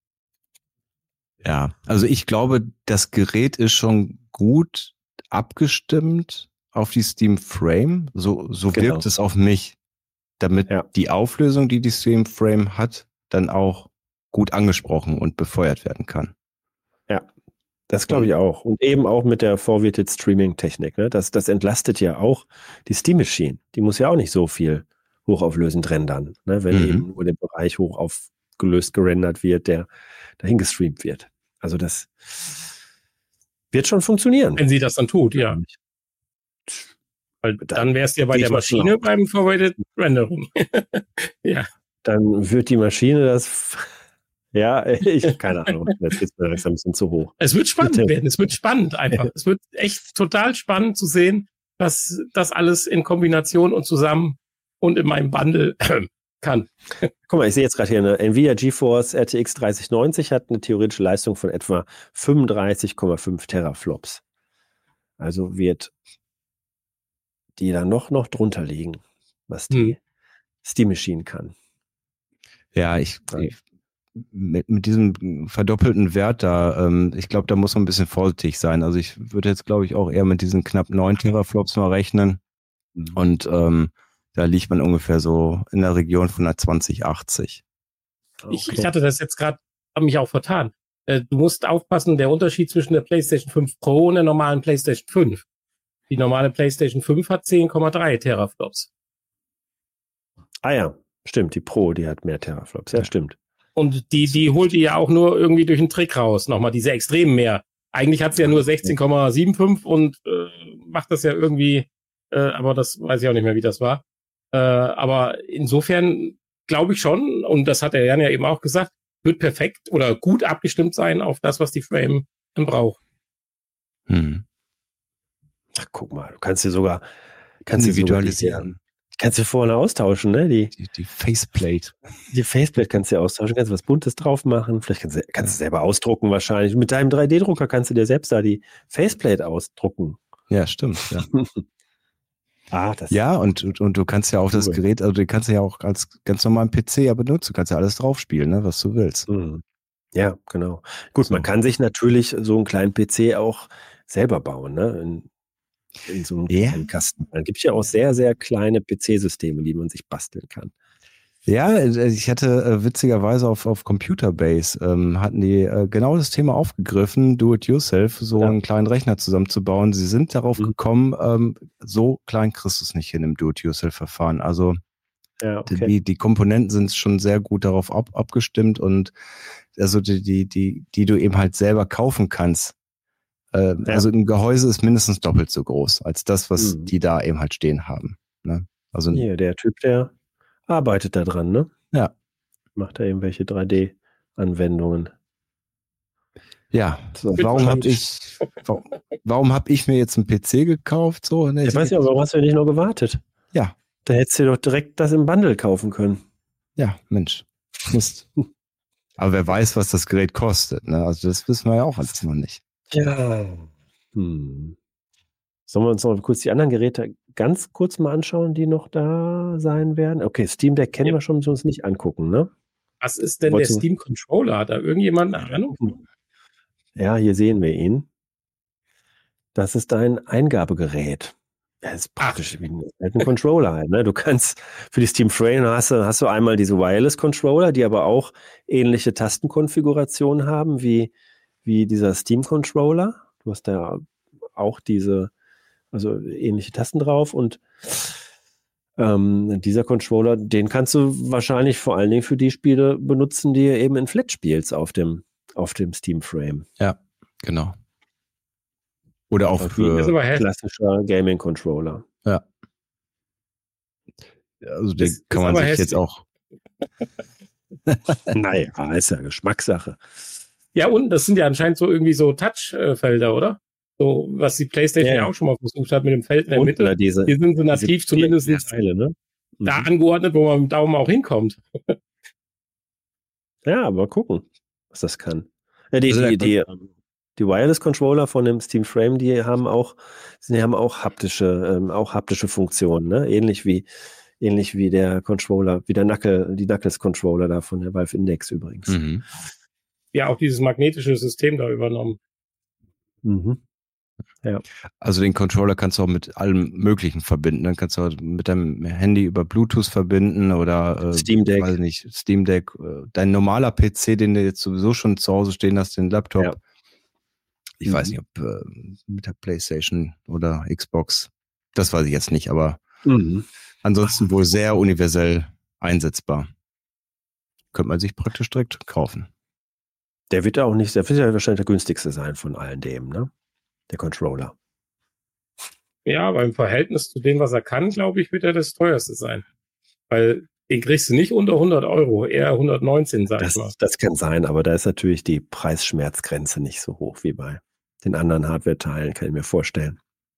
Ja, also ich glaube, das Gerät ist schon gut abgestimmt auf die Steam Frame. So, so Genau. wirkt es auf mich, damit Ja. die Auflösung, die die Steam Frame hat, dann auch gut angesprochen und befeuert werden kann. Ja, das glaube ich auch. Und eben auch mit der Forwarded Streaming Technik. Ne? Das, das entlastet ja auch die Steam Machine. Die muss ja auch nicht so viel hochauflösend rendern, ne? Wenn Mhm. eben nur der Bereich hoch aufgelöst gerendert wird, der dahin gestreamt wird. Also das wird schon funktionieren. Wenn sie das dann tut, ja. Weil dann wärst du ja bei Gehe der ich mal von Maschine aus. beim Forwarded Rendering. Ja. Dann wird die Maschine das, ja, ich, keine Ahnung, jetzt ist mir langsam ein bisschen zu hoch. Es wird spannend Bitte. werden. Es wird spannend einfach. Es wird echt total spannend zu sehen, was das alles in Kombination und zusammen und in meinem Bundle kann. Guck mal, ich sehe jetzt gerade hier, eine Nvidia GeForce R T X dreißig neunzig hat eine theoretische Leistung von etwa fünfunddreißig Komma fünf Teraflops. Also wird die da noch, noch drunter liegen, was die Hm. Steam Machine kann. Ja, ich, Ja. ich mit, mit diesem verdoppelten Wert da, ähm, ich glaube, da muss man ein bisschen vorsichtig sein. Also ich würde jetzt, glaube ich, auch eher mit diesen knapp neun Teraflops mal rechnen. Mhm. Und ähm, da liegt man ungefähr so in der Region von einer zwanzig achtzig. Ich, Okay. ich hatte das jetzt gerade, habe mich auch vertan. Äh, Du musst aufpassen, der Unterschied zwischen der PlayStation fünf Pro und der normalen PlayStation fünf. Die normale PlayStation fünf hat zehn Komma drei Teraflops. Ah ja, stimmt, die Pro, die hat mehr Teraflops. Ja, stimmt. Und die, die holt die ja auch nur irgendwie durch einen Trick raus. Nochmal diese extremen mehr. Eigentlich hat sie ja nur sechzehn Komma fünfundsiebzig und äh, macht das ja irgendwie, äh, aber das weiß ich auch nicht mehr, wie das war. Äh, aber insofern glaube ich schon, und das hat der Jan ja eben auch gesagt, wird perfekt oder gut abgestimmt sein auf das, was die Frame dann braucht. Hm. Ach, guck mal, du kannst dir sogar, kannst dir sogar die, Individualisieren. kannst dir vorne austauschen, ne? Die, Die, die Faceplate. die Faceplate kannst du dir austauschen, kannst du was Buntes drauf machen, vielleicht kannst du, kannst du selber ausdrucken wahrscheinlich. Mit deinem drei D Drucker kannst du dir selbst da die Faceplate ausdrucken. Ja, stimmt. Ja, Ah, das ja und, und, und du kannst ja auch das Cool. Gerät, also du kannst ja auch als ganz normalen P C ja benutzen. Du kannst ja alles drauf spielen, ne, was du willst. Mhm. Ja, genau. Gut, So. man kann sich natürlich so einen kleinen P C auch selber bauen, ne? In, in so einem Ja. kleinen Kasten. Dann gibt es ja auch sehr, sehr kleine P C-Systeme, die man sich basteln kann. Ja, ich hatte äh, witzigerweise auf, auf Computerbase ähm, hatten die äh, genau das Thema aufgegriffen, Do-it-yourself, so Ja. einen kleinen Rechner zusammenzubauen. Sie sind darauf Mhm. gekommen, ähm, so klein kriegst du es nicht hin im Do-it-yourself-Verfahren. Also Ja, okay. die, die Komponenten sind schon sehr gut darauf ab, abgestimmt und also die, die, die, die du eben halt selber kaufen kannst. Äh, Ja. Also ein Gehäuse ist mindestens doppelt so groß als das, was Mhm. die da eben halt stehen haben. Ne? Also Hier, der Typ, der arbeitet da dran, ne? ja, Macht da irgendwelche drei D-Anwendungen. ja. So. Wird Warum habe wahrscheinlich- ich, warum, warum habe ich mir jetzt einen P C gekauft? So, ne? Ich weiß nicht, aber warum hast du nicht noch gewartet? Ja, Da hättest du doch direkt das im Bundle kaufen können. ja, Mensch. Mist. Aber wer weiß, was das Gerät kostet. Ne? Also das wissen wir ja auch alles noch nicht. Ja. Hm. Sollen wir uns noch kurz die anderen Geräte ganz kurz mal anschauen, die noch da sein werden? Okay, Steam Deck kennen Ja. wir schon, müssen wir uns nicht angucken, ne? Was ist denn Wolltest der du- Steam Controller? Hat da irgendjemand eine Ahnung? Ja, hier sehen wir ihn. Das ist dein Eingabegerät. Das ist praktisch wie ein, halt ein Controller halt, ne? Du kannst für die Steam Frame hast du, hast du einmal diese Wireless Controller, die aber auch ähnliche Tastenkonfigurationen haben wie, wie dieser Steam Controller. Du hast da auch diese, also ähnliche Tasten drauf und ähm, dieser Controller, den kannst du wahrscheinlich vor allen Dingen für die Spiele benutzen, die du eben in Flat spielst auf dem, auf dem Steam Frame. Ja, genau. Oder auch Das Das ist für, aber heftig. Klassischer Gaming Controller. ja. Also den Ist- kann ist man aber sich jetzt hässlich. auch, Naja, ist ja Geschmackssache. Ja, und das sind ja anscheinend so irgendwie so Touchfelder, oder? So, was die PlayStation Ja, ja ja. auch schon mal versucht hat mit dem Feld in der Und Mitte. na, diese, Hier sind sie nativ diese zumindest Teile, ne? da Mhm. angeordnet, wo man mit dem Daumen auch hinkommt. Ja, aber gucken, was das kann. Ja, die, Also der die, die, ähm, die Wireless-Controller von dem Steam Frame, die haben auch, die haben auch haptische, ähm, auch haptische Funktionen, ne? Ähnlich wie, ähnlich wie der Controller, wie der Knuckle, die Knuckles-Controller da von der Valve Index übrigens. mhm. ja auch dieses magnetische System da übernommen. Mhm. Ja. Also den Controller kannst du auch mit allem Möglichen verbinden. Dann kannst du auch mit deinem Handy über Bluetooth verbinden oder äh, Steam Deck. Weiß nicht, Steam Deck. Äh, dein normaler P C, den du jetzt sowieso schon zu Hause stehen hast, den Laptop. Ja. Ich Mhm. weiß nicht, ob äh, mit der PlayStation oder Xbox. Das weiß ich jetzt nicht, aber Mhm. ansonsten wohl sehr universell einsetzbar. Könnte man sich praktisch direkt kaufen. Der wird ja auch nicht, der wird ja wahrscheinlich der günstigste sein von allen dem, ne? Der Controller. Ja, aber im Verhältnis zu dem, was er kann, glaube ich, wird er das teuerste sein. Weil den kriegst du nicht unter hundert Euro, eher hundertneunzehn, sag ich mal. Das, das kann sein, aber da ist natürlich die Preisschmerzgrenze nicht so hoch wie bei den anderen Hardware-Teilen, kann ich mir vorstellen.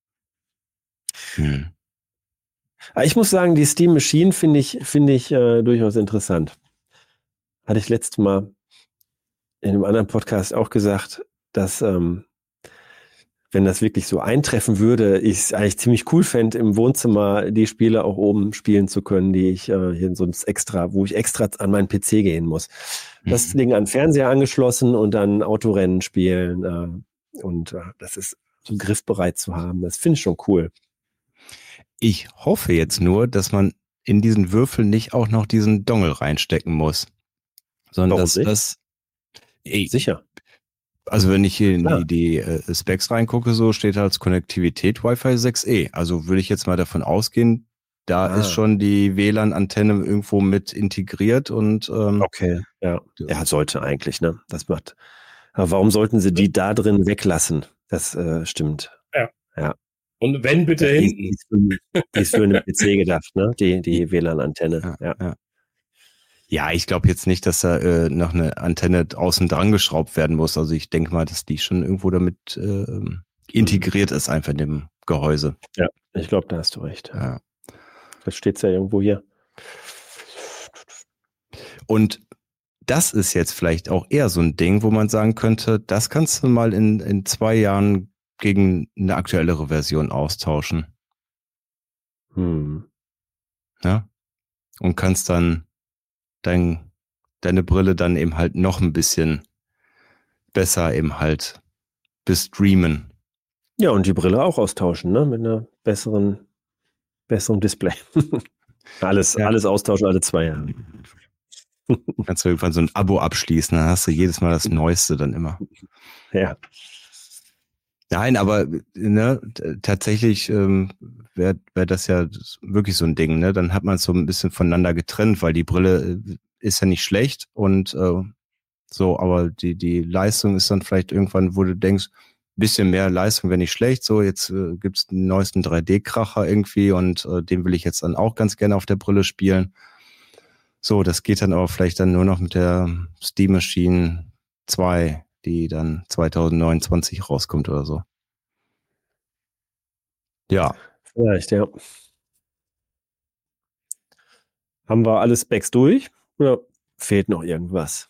Hm. Aber ich muss sagen, die Steam Machine finde ich, finde ich äh, durchaus interessant. Hatte ich letztes Mal in einem anderen Podcast auch gesagt, dass ähm, wenn das wirklich so eintreffen würde, ich es eigentlich ziemlich cool fände, im Wohnzimmer die Spiele auch oben spielen zu können, die ich äh, hier sonst extra, wo ich extra an meinen P C gehen muss. Das Mhm. Ding an den Fernseher angeschlossen und dann Autorennen spielen äh, und äh, das ist so griffbereit zu haben. Das finde ich schon cool. Ich hoffe jetzt nur, dass man in diesen Würfel nicht auch noch diesen Dongle reinstecken muss. Sondern Warum dass nicht? das. Ey, Sicher. also wenn ich hier in Klar. die, die äh, Specs reingucke, so steht als Konnektivität Wi-Fi sechs E. Also würde ich jetzt mal davon ausgehen, da Ah. ist schon die W L A N-Antenne irgendwo mit integriert und ähm, Okay, ja. Ja, sollte eigentlich, ne? Das macht. Aber warum sollten sie die da drin weglassen? Das äh, stimmt. Und wenn bitte Die, hinten. die, ist für, die ist für einen P C gedacht, ne? Die, die W L A N-Antenne. ja, Ja. ja. Ja, ich glaube jetzt nicht, dass da äh, noch eine Antenne außen dran geschraubt werden muss. Also ich denke mal, dass die schon irgendwo damit äh, integriert ist, einfach in dem Gehäuse. Ja, ich glaube, da hast du recht. Ja. Das steht ja irgendwo hier. Und das ist jetzt vielleicht auch eher so ein Ding, wo man sagen könnte, das kannst du mal in, in zwei Jahren gegen eine aktuellere Version austauschen. Hm. Ja? Und kannst dann dein, deine Brille dann eben halt noch ein bisschen besser eben halt bestreamen. Ja, und die Brille auch austauschen, ne? Mit einer besseren, besseren Display. alles, Ja. alles austauschen alle zwei Jahre. Kannst du irgendwann so ein Abo abschließen, dann hast du jedes Mal das Neueste dann immer. Ja. Nein, aber ne, t- tatsächlich ähm, wäre wär das ja wirklich so ein Ding, ne? Dann hat man es so ein bisschen voneinander getrennt, weil die Brille äh, ist ja nicht schlecht und äh, so, aber die, die Leistung ist dann vielleicht irgendwann, wo du denkst, bisschen mehr Leistung wäre nicht schlecht. So, jetzt äh, gibt's den neuesten drei D-Kracher irgendwie und äh, den will ich jetzt dann auch ganz gerne auf der Brille spielen. So, das geht dann aber vielleicht dann nur noch mit der Steam Machine zwei, die dann zwanzig neunundzwanzig rauskommt oder so. Ja, Vielleicht, ja. Haben wir alle Specs durch? Oder fehlt noch irgendwas?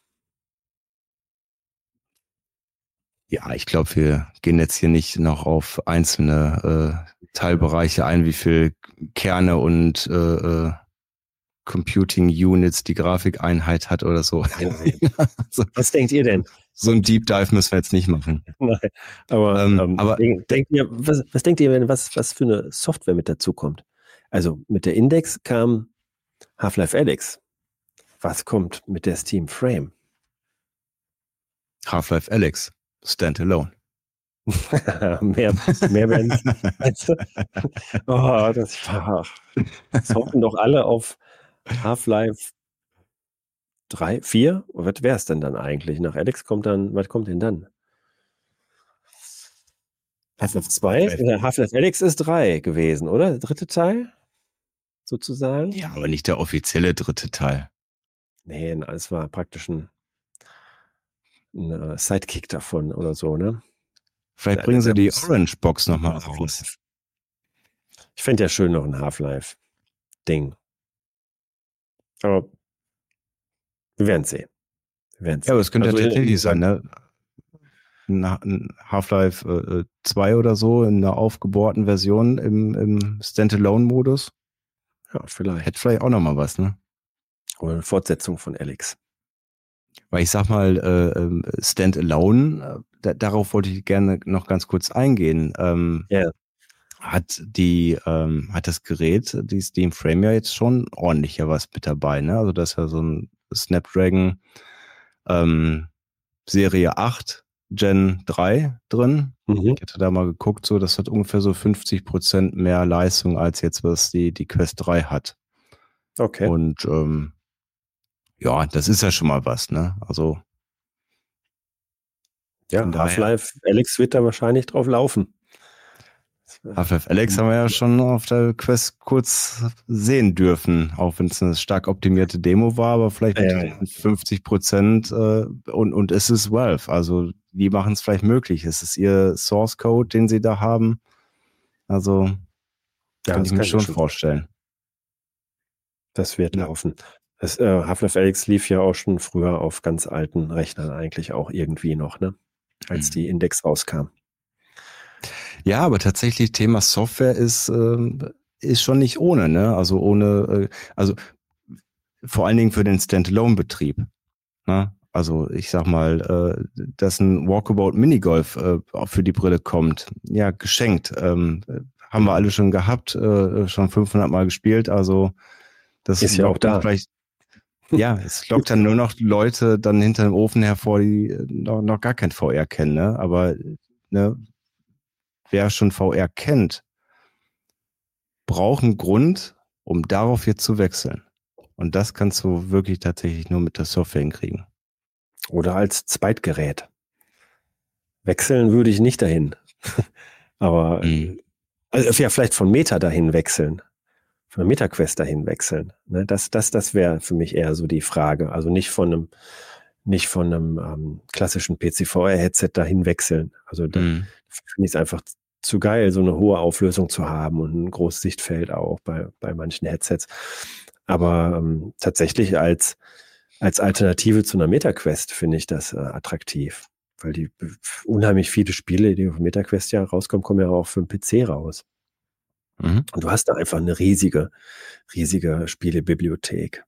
ja, ich glaube, wir gehen jetzt hier nicht noch auf einzelne äh, Teilbereiche ein, wie viel Kerne und äh, äh, Computing Units die Grafikeinheit hat oder so. so. Was denkt ihr denn? So ein Deep Dive müssen wir jetzt nicht machen. Nein, aber, Ähm, ähm, aber- denk, denkt ihr, was, was denkt ihr, wenn was, was für eine Software mit dazu kommt? Also mit der Index kam Half-Life Alyx. Was kommt mit der Steam Frame? Half-Life Alyx, Standalone. mehr, mehr werden. Oh, das war. Das hoffen doch alle auf Half-Life drei, vier? Was wäre es denn dann eigentlich? Nach Alyx kommt dann, was kommt denn dann? Half-Life zwei? Äh, Half-Life Alyx ist drei gewesen, oder? Der dritte Teil? Sozusagen? Ja, aber nicht der offizielle dritte Teil. Nee, es war praktisch ein, ein äh, Sidekick davon oder so, ne? Vielleicht Ja, bringen sie der die muss- Orange Box nochmal raus. Ich fände ja schön noch ein Half-Life-Ding. Aber wir werden sehen. Wir werden Ja, aber es könnte Also, ja tatsächlich äh, sein, ne? Ein ein Half-Life äh, zwei oder so in einer aufgebohrten Version im, im Standalone-Modus. Ja, vielleicht. Hätte vielleicht auch nochmal was, ne? Oder eine Fortsetzung von Alyx. Weil ich sag mal, äh, Standalone, da, darauf wollte ich gerne noch ganz kurz eingehen. Ähm, Ja. Hat die, ähm, hat das Gerät, die Steam Frame ja jetzt schon ordentlich ja was mit dabei, ne? Also da ist ja so ein Snapdragon ähm, Serie acht Gen drei drin. Mhm. Ich hatte da mal geguckt, so das hat ungefähr so fünfzig Prozent mehr Leistung als jetzt, was die, die Quest drei hat. Okay. Und ähm, ja, das ist ja schon mal was, ne? Also Ja, von daher- Half-Life Alyx wird da wahrscheinlich drauf laufen. Half-Life Alyx haben wir ja schon auf der Quest kurz sehen dürfen, auch wenn es eine stark optimierte Demo war, aber vielleicht mit Ja, ja. fünfzig Prozent äh, und, und es ist Valve, also die machen es vielleicht möglich. Es ist ihr Source Code, den sie da haben. Also Ja, kann das ich mir kann ich schon schon vorstellen. Das wird Ja. laufen. Das, äh, Half-Life Alyx lief ja auch schon früher auf ganz alten Rechnern eigentlich auch irgendwie noch, ne? Als Mhm. die Index rauskam. Ja, aber tatsächlich Thema Software ist, ähm, ist schon nicht ohne, ne? Also ohne, äh, also vor allen Dingen für den Standalone-Betrieb. Ne? Also ich sag mal, äh, dass ein Walkabout Minigolf äh, auch für die Brille kommt, ja, geschenkt. Ähm, haben wir alle schon gehabt, äh, schon fünfhundert Mal gespielt, also das Ist ja auch lockt dann da. vielleicht, ja, es lockt dann nur noch Leute dann hinter dem Ofen hervor, die äh, noch, noch gar kein V R kennen, ne? Aber ne, wer schon V R kennt, braucht einen Grund, um darauf jetzt zu wechseln. Und das kannst du wirklich tatsächlich nur mit der Software hinkriegen. Oder als Zweitgerät. Wechseln würde ich nicht dahin. Aber Mhm. also, ja, vielleicht von Meta dahin wechseln. Von der MetaQuest dahin wechseln. Ne? Das, das, das wäre für mich eher so die Frage. Also nicht von einem, nicht von einem ähm, klassischen P C V R-Headset dahin wechseln. Also da Mhm. finde ich es einfach zu geil, so eine hohe Auflösung zu haben und ein großes Sichtfeld auch bei, bei manchen Headsets. Aber ähm, tatsächlich als, als Alternative zu einer MetaQuest finde ich das äh, attraktiv. Weil die unheimlich viele Spiele, die auf MetaQuest ja rauskommen, kommen ja auch für den P C raus. Mhm. Und du hast da einfach eine riesige, riesige Spielebibliothek.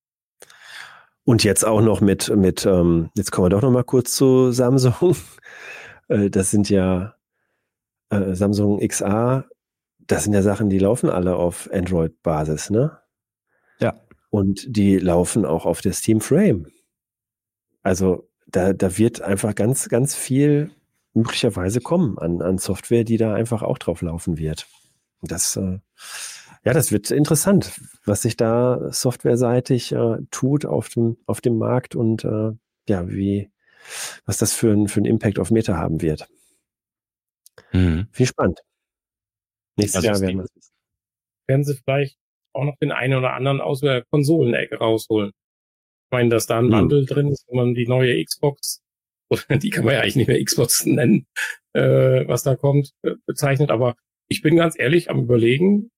Und jetzt auch noch mit, mit ähm, jetzt kommen wir doch noch mal kurz zu Samsung. Äh, das sind ja äh, Samsung X A, das sind ja Sachen, die laufen alle auf Android-Basis, ne? Ja. Und die laufen auch auf der Steam Frame. Also da, da wird einfach ganz, ganz viel möglicherweise kommen an, an Software, die da einfach auch drauf laufen wird. Das, äh, ja, das wird interessant, was sich da softwareseitig äh, tut auf dem, auf dem Markt und äh, ja, wie, was das für, ein, für einen Impact auf Meta haben wird. Mhm. Viel spannend. Nächstes Also Jahr werden wir es wissen. Werden sie vielleicht auch noch den einen oder anderen aus der Konsolenecke rausholen. Ich meine, dass da ein Hm. Bundle drin ist, wenn man die neue Xbox, oder die kann man ja eigentlich nicht mehr Xbox nennen, äh, was da kommt, äh, bezeichnet. Aber ich bin ganz ehrlich am Überlegen,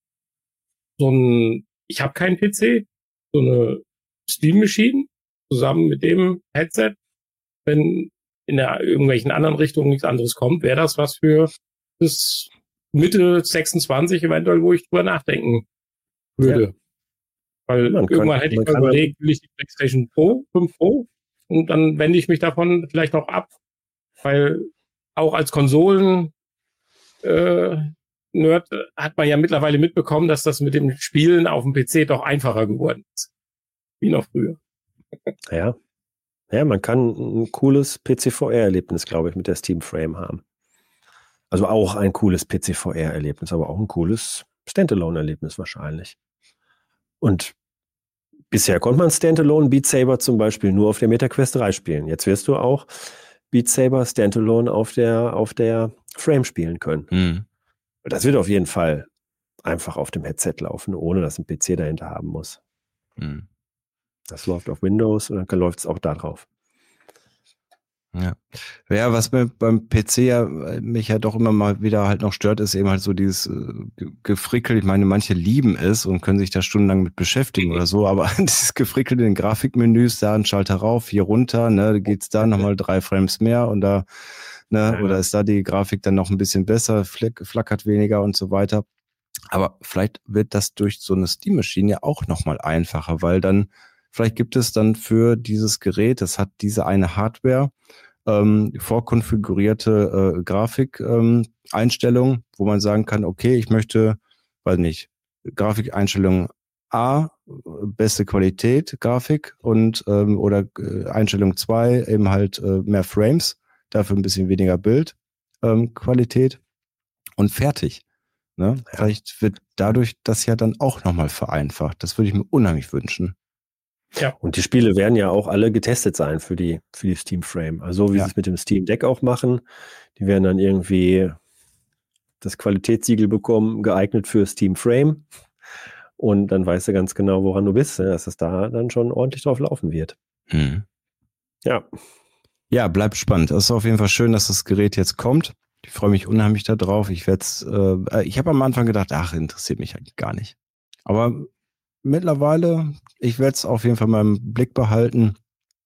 so ein, ich habe keinen P C, so eine Steam Machine zusammen mit dem Headset, wenn in der irgendwelchen anderen Richtungen nichts anderes kommt, wäre das was für bis Mitte sechsundzwanzig eventuell, wo ich drüber nachdenken würde. Ja. Weil Man kann- irgendwann hätte ich man mal kann- überlegt, will ich die PlayStation Pro, fünf Pro, und dann wende ich mich davon vielleicht noch ab, weil auch als Konsolen äh, Nerd hat man ja mittlerweile mitbekommen, dass das mit dem Spielen auf dem P C doch einfacher geworden ist. Wie noch früher. Ja. Ja, man kann ein cooles P C V R-Erlebnis, glaube ich, mit der Steam Frame haben. Also auch ein cooles P C V R-Erlebnis, aber auch ein cooles Standalone-Erlebnis wahrscheinlich. Und bisher konnte man Standalone Beat Saber zum Beispiel nur auf der MetaQuest drei spielen. Jetzt wirst du auch Beat Saber Standalone auf der, auf der Frame spielen können. Mhm. Das wird auf jeden Fall einfach auf dem Headset laufen, ohne dass ein P C dahinter haben muss. Mhm. Das läuft auf Windows und dann läuft es auch da drauf. Ja. Ja, was mir beim P C ja äh, mich ja doch immer mal wieder halt noch stört, ist eben halt so dieses äh, Ge- Gefrickel. Ich meine, manche lieben es und können sich da stundenlang mit beschäftigen oder so, aber dieses Gefrickel in den Grafikmenüs, da ein Schalter rauf, hier runter, ne, geht's da nochmal drei Frames mehr und da, ne, Ja. oder ist da die Grafik dann noch ein bisschen besser, flick, flackert weniger und so weiter. Aber vielleicht wird das durch so eine Steam Machine ja auch nochmal einfacher, weil dann vielleicht gibt es dann für dieses Gerät, das hat diese eine Hardware, ähm, vorkonfigurierte äh, Grafikeinstellungen, ähm, wo man sagen kann, okay, ich möchte, weiß nicht, Grafikeinstellung A, beste Qualität, Grafik und ähm, oder äh, Einstellung zwei, eben halt äh, mehr Frames, dafür ein bisschen weniger Bild, ähm, Qualität und fertig. Ne? Ja. Vielleicht wird dadurch das ja dann auch nochmal vereinfacht. Das würde ich mir unheimlich wünschen. Ja. Und die Spiele werden ja auch alle getestet sein für die, für die Steam Frame. Also wie ja. sie es mit dem Steam Deck auch machen. Die werden dann irgendwie das Qualitätssiegel bekommen, geeignet für Steam Frame. Und dann weißt du ganz genau, woran du bist, dass es da dann schon ordentlich drauf laufen wird. Mhm. Ja. Ja, bleibt spannend. Es ist auf jeden Fall schön, dass das Gerät jetzt kommt. Ich freue mich unheimlich darauf. Ich werde äh, ich habe am Anfang gedacht, ach, interessiert mich eigentlich gar nicht. Aber mittlerweile, ich werde es auf jeden Fall mal im Blick behalten.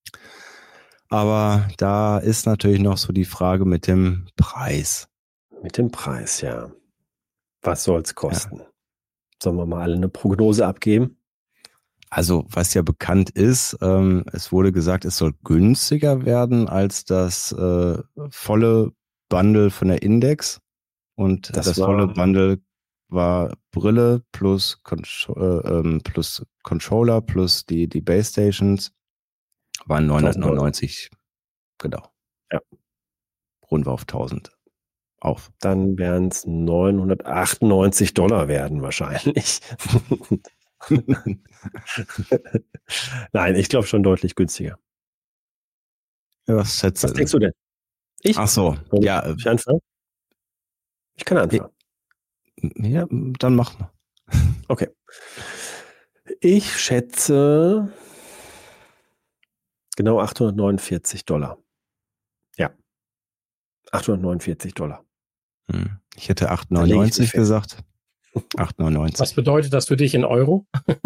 Aber da ist natürlich noch so die Frage mit dem Preis. Mit dem Preis, ja. Was soll es kosten? Ja. Sollen wir mal alle eine Prognose abgeben? Also, was ja bekannt ist, ähm, es wurde gesagt, es soll günstiger werden als das äh, volle Bundle von der Index. Und das, das volle Bundle war Brille plus, Contro- äh, ähm, plus Controller plus die, die Base Stations. Waren neunhundertneunundneunzig. Genau. Ja. Runden wir auf tausend. Auf. Dann werden es neunhundertachtundneunzig Dollar werden wahrscheinlich. Nein, ich glaube schon deutlich günstiger. Ja, was schätzt Was denkst du denn? Ich? Ach so, Soll ja. Ich anfangen? Ich kann anfangen. Ja, dann mach mal. Okay. Ich schätze genau achthundertneunundvierzig Dollar. Ja. achthundertneunundvierzig Dollar. Hm. Ich hätte acht neunundneunzig gesagt. acht neunundneunzig. Was bedeutet das für dich in Euro?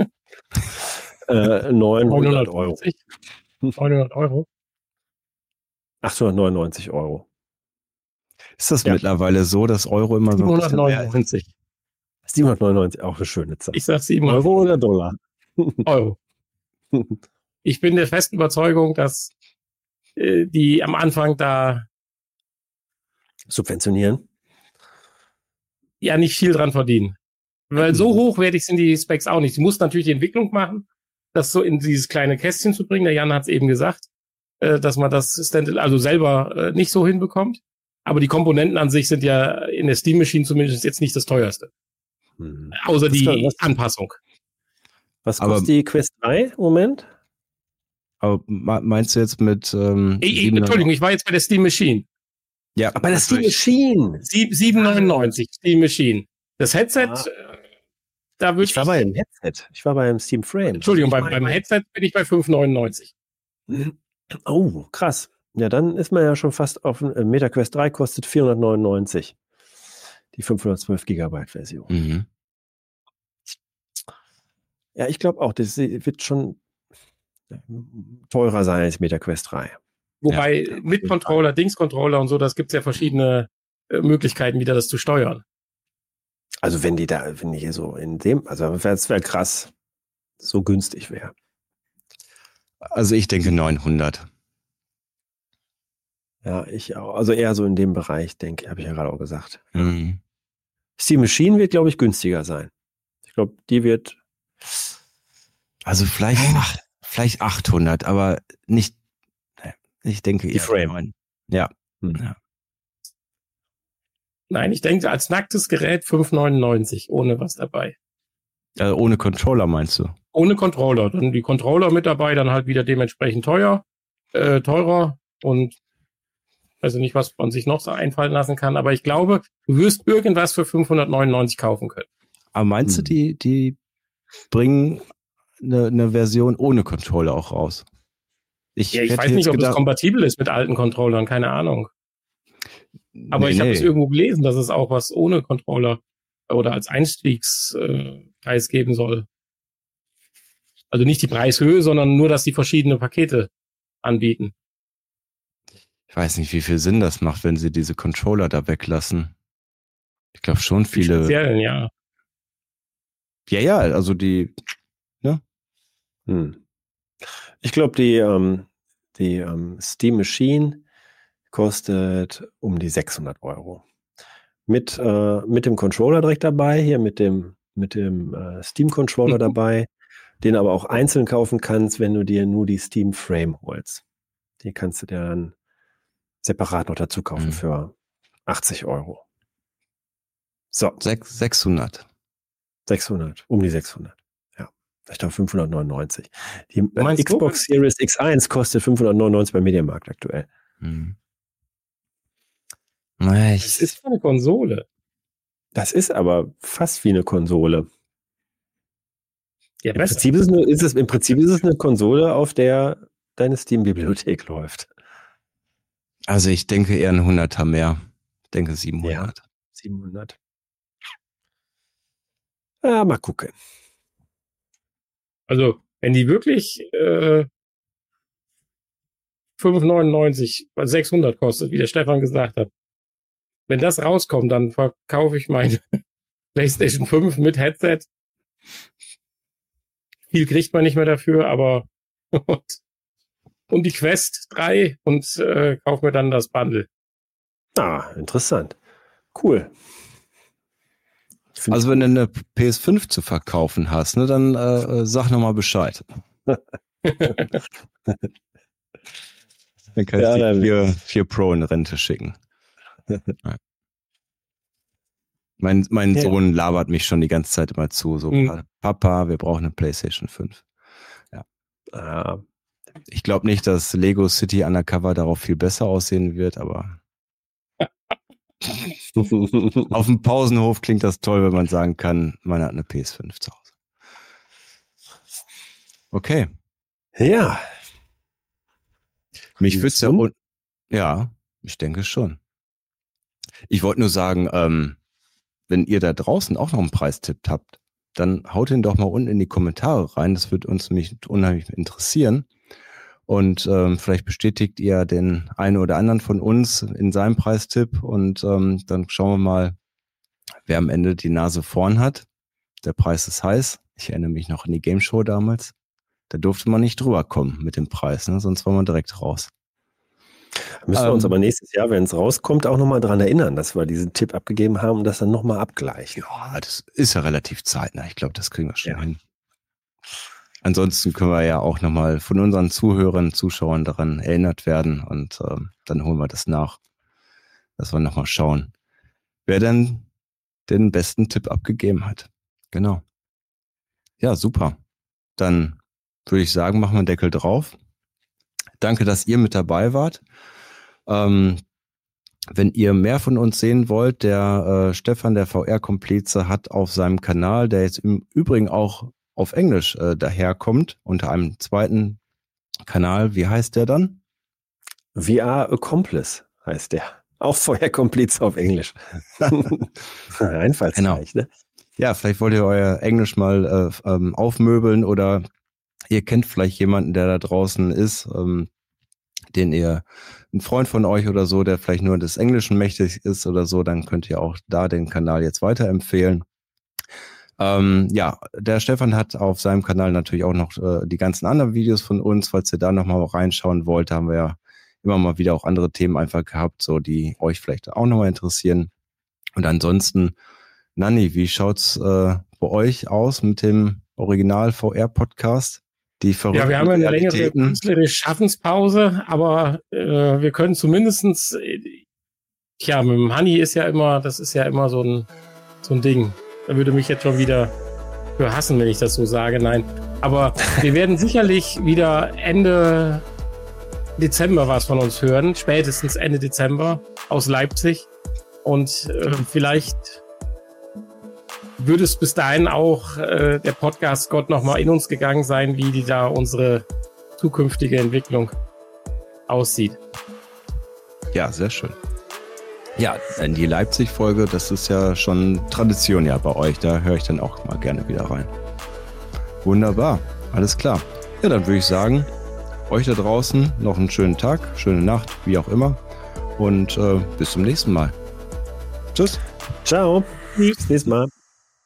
äh, neunhundert Euro. neunhundert Euro. achthundertneunundneunzig Euro. Ist das ja mittlerweile so, dass Euro immer so siebenhundertneunundneunzig. siebenhundertneunundneunzig, auch eine schöne Zahl. Ich sag siebenhundert. Euro oder Dollar? Euro. Ich bin der festen Überzeugung, dass äh, die am Anfang da subventionieren? Ja, nicht viel dran verdienen. Weil so hochwertig sind die Specs auch nicht. Sie muss natürlich die Entwicklung machen, das so in dieses kleine Kästchen zu bringen. Der Jan hat es eben gesagt, äh, dass man das Stand- also selber äh, nicht so hinbekommt. Aber die Komponenten an sich sind ja in der Steam Machine zumindest jetzt nicht das teuerste. Hm. Außer das die kann, was, Anpassung. Was kostet aber die Quest drei im Moment? Aber meinst du jetzt mit ähm, ich, ich, Entschuldigung, ich war jetzt bei der Steam Machine. Ja, bei der Steam Machine. sieben neunundneunzig Steam Machine. Das Headset, ah. da würde ich... Ich war beim Headset. Ich war beim Steam Frame. Entschuldigung, beim, beim Headset bin ich bei fünf neunundneunzig. Oh, krass. Ja, dann ist man ja schon fast auf... Äh, MetaQuest drei kostet vierhundertneunundneunzig. Die fünfhundertzwölf Gigabyte Version. Mhm. Ja, ich glaube auch, das wird schon teurer sein als MetaQuest drei. Wobei ja, mit Controller, Dings-Controller und so, das gibt es ja verschiedene äh, Möglichkeiten, wieder das zu steuern. Also wenn die da, wenn die hier so in dem, also es wäre krass, so günstig wäre. Also ich denke neunhundert. Ja, ich auch. Also eher so in dem Bereich, denke ich, habe ich ja gerade auch gesagt. Mhm. Steam Machine wird, glaube ich, günstiger sein. Ich glaube, die wird... Also vielleicht, ach, vielleicht achthundert, aber nicht... Ich denke, die Frame. Ja. Hm. ja. Nein, ich denke, als nacktes Gerät fünf neunundneunzig, ohne was dabei. Also ohne Controller meinst du? Ohne Controller. Dann die Controller mit dabei, dann halt wieder dementsprechend teuer, äh, teurer und also nicht, was man sich noch so einfallen lassen kann. Aber ich glaube, du wirst irgendwas für fünfhundertneunundneunzig kaufen können. Aber meinst hm. du, die, die bringen eine, eine Version ohne Controller auch raus? Ich, ja, ich weiß nicht, ob gedacht, das kompatibel ist mit alten Controllern, keine Ahnung. Aber nee, ich habe nee. es irgendwo gelesen, dass es auch was ohne Controller oder als Einstiegspreis äh, geben soll. Also nicht die Preishöhe, sondern nur, dass die verschiedene Pakete anbieten. Ich weiß nicht, wie viel Sinn das macht, wenn sie diese Controller da weglassen. Ich glaube schon viele. Die speziellen, ja. Ja, ja, also die, ne? Hm. Ich glaube, die, ähm, die ähm, Steam Machine kostet um die sechshundert Euro. Mit, äh, mit dem Controller direkt dabei, hier mit dem, mit dem äh, Steam-Controller dabei, den aber auch einzeln kaufen kannst, wenn du dir nur die Steam Frame holst. Die kannst du dir dann separat noch dazu kaufen mhm. für achtzig Euro. So. Sech, sechshundert. sechshundert, um die sechshundert. Ja, vielleicht auch fünfhundertneunundneunzig. Die äh, Xbox du? Series X eins kostet fünfhundertneunundneunzig beim Mediamarkt aktuell. Mhm. Das ist eine Konsole. Das ist aber fast wie eine Konsole. Ja, Im, Prinzip ist, eine, ist es, Im Prinzip ist es eine Konsole, auf der deine Steam-Bibliothek läuft. Also ich denke eher ein Hunderter mehr. Ich denke siebenhundert. Ja, siebenhundert. Ja, mal gucken. Also, wenn die wirklich äh, fünf neunundneunzig, sechshundert kostet, wie der Stefan gesagt hat, wenn das rauskommt, dann verkaufe ich meine PlayStation fünf mit Headset. Viel kriegt man nicht mehr dafür, aber und, und die Quest drei und äh, kaufe mir dann das Bundle. Ah, interessant. Cool. Also wenn du eine P S fünf zu verkaufen hast, ne, dann äh, sag nochmal Bescheid. Dann kann ich ja, die vier, vier Pro in Rente schicken. Mein, mein ja. Sohn labert mich schon die ganze Zeit immer zu. So, mhm. Papa, wir brauchen eine PlayStation fünf. Ja. Äh, ich glaube nicht, dass Lego City Undercover darauf viel besser aussehen wird, aber auf dem Pausenhof klingt das toll, wenn man sagen kann, man hat eine P S fünf zu Hause. Okay. Ja. Mich würde es ja, un- ja, ich denke schon. Ich wollte nur sagen, ähm, wenn ihr da draußen auch noch einen Preistipp habt, dann haut ihn doch mal unten in die Kommentare rein. Das wird uns nämlich unheimlich interessieren. Und ähm, vielleicht bestätigt ihr den einen oder anderen von uns in seinem Preistipp. Und ähm, dann schauen wir mal, wer am Ende die Nase vorn hat. Der Preis ist heiß. Ich erinnere mich noch an die Game Show damals. Da durfte man nicht drüber kommen mit dem Preis, ne? Sonst war man direkt raus. Müssen wir uns ähm, aber nächstes Jahr, wenn es rauskommt, auch nochmal dran erinnern, dass wir diesen Tipp abgegeben haben und das dann nochmal abgleichen. Ja, das ist ja relativ zeitnah. Ich glaube, das kriegen wir schon ja. hin. Ansonsten können wir ja auch nochmal von unseren Zuhörern, Zuschauern daran erinnert werden und ähm, dann holen wir das nach, dass wir nochmal schauen, wer denn den besten Tipp abgegeben hat. Genau. Ja, super. Dann würde ich sagen, machen wir einen Deckel drauf. Danke, dass ihr mit dabei wart. Ähm, wenn ihr mehr von uns sehen wollt, der äh, Stefan, der V R-Komplize, hat auf seinem Kanal, der jetzt im Übrigen auch auf Englisch äh, daherkommt, unter einem zweiten Kanal. Wie heißt der dann? V R Accomplice heißt der. Auch V R-Komplize auf Englisch. Einfallsreich, genau. Ne? Ja, vielleicht wollt ihr euer Englisch mal äh, ähm, aufmöbeln oder ihr kennt vielleicht jemanden, der da draußen ist, ähm, den ihr, ein Freund von euch oder so, der vielleicht nur des Englischen mächtig ist oder so, dann könnt ihr auch da den Kanal jetzt weiterempfehlen. Ähm, ja, der Stefan hat auf seinem Kanal natürlich auch noch äh, die ganzen anderen Videos von uns, falls ihr da nochmal reinschauen wollt, haben wir ja immer mal wieder auch andere Themen einfach gehabt, so die euch vielleicht auch nochmal interessieren. Und ansonsten, Nanni, wie schaut's äh, bei euch aus mit dem Original V R-Podcast? Die ja, wir haben eine längere künstlerische Schaffenspause, aber äh, wir können zumindestens, äh, ja, mit dem Hanni ist ja immer, das ist ja immer so ein, so ein Ding. Er würde mich jetzt schon wieder für hassen, wenn ich das so sage. Nein, aber wir werden sicherlich wieder Ende Dezember was von uns hören, spätestens Ende Dezember aus Leipzig. Und äh, vielleicht würde es bis dahin auch äh, der Podcast Gott nochmal in uns gegangen sein, wie die da unsere zukünftige Entwicklung aussieht. Ja, sehr schön. Ja, in die Leipzig-Folge, das ist ja schon Tradition ja bei euch, da höre ich dann auch mal gerne wieder rein. Wunderbar, alles klar. Ja, dann würde ich sagen, euch da draußen noch einen schönen Tag, schöne Nacht, wie auch immer und äh, bis zum nächsten Mal. Tschüss. Ciao. Bis zum nächsten Mal.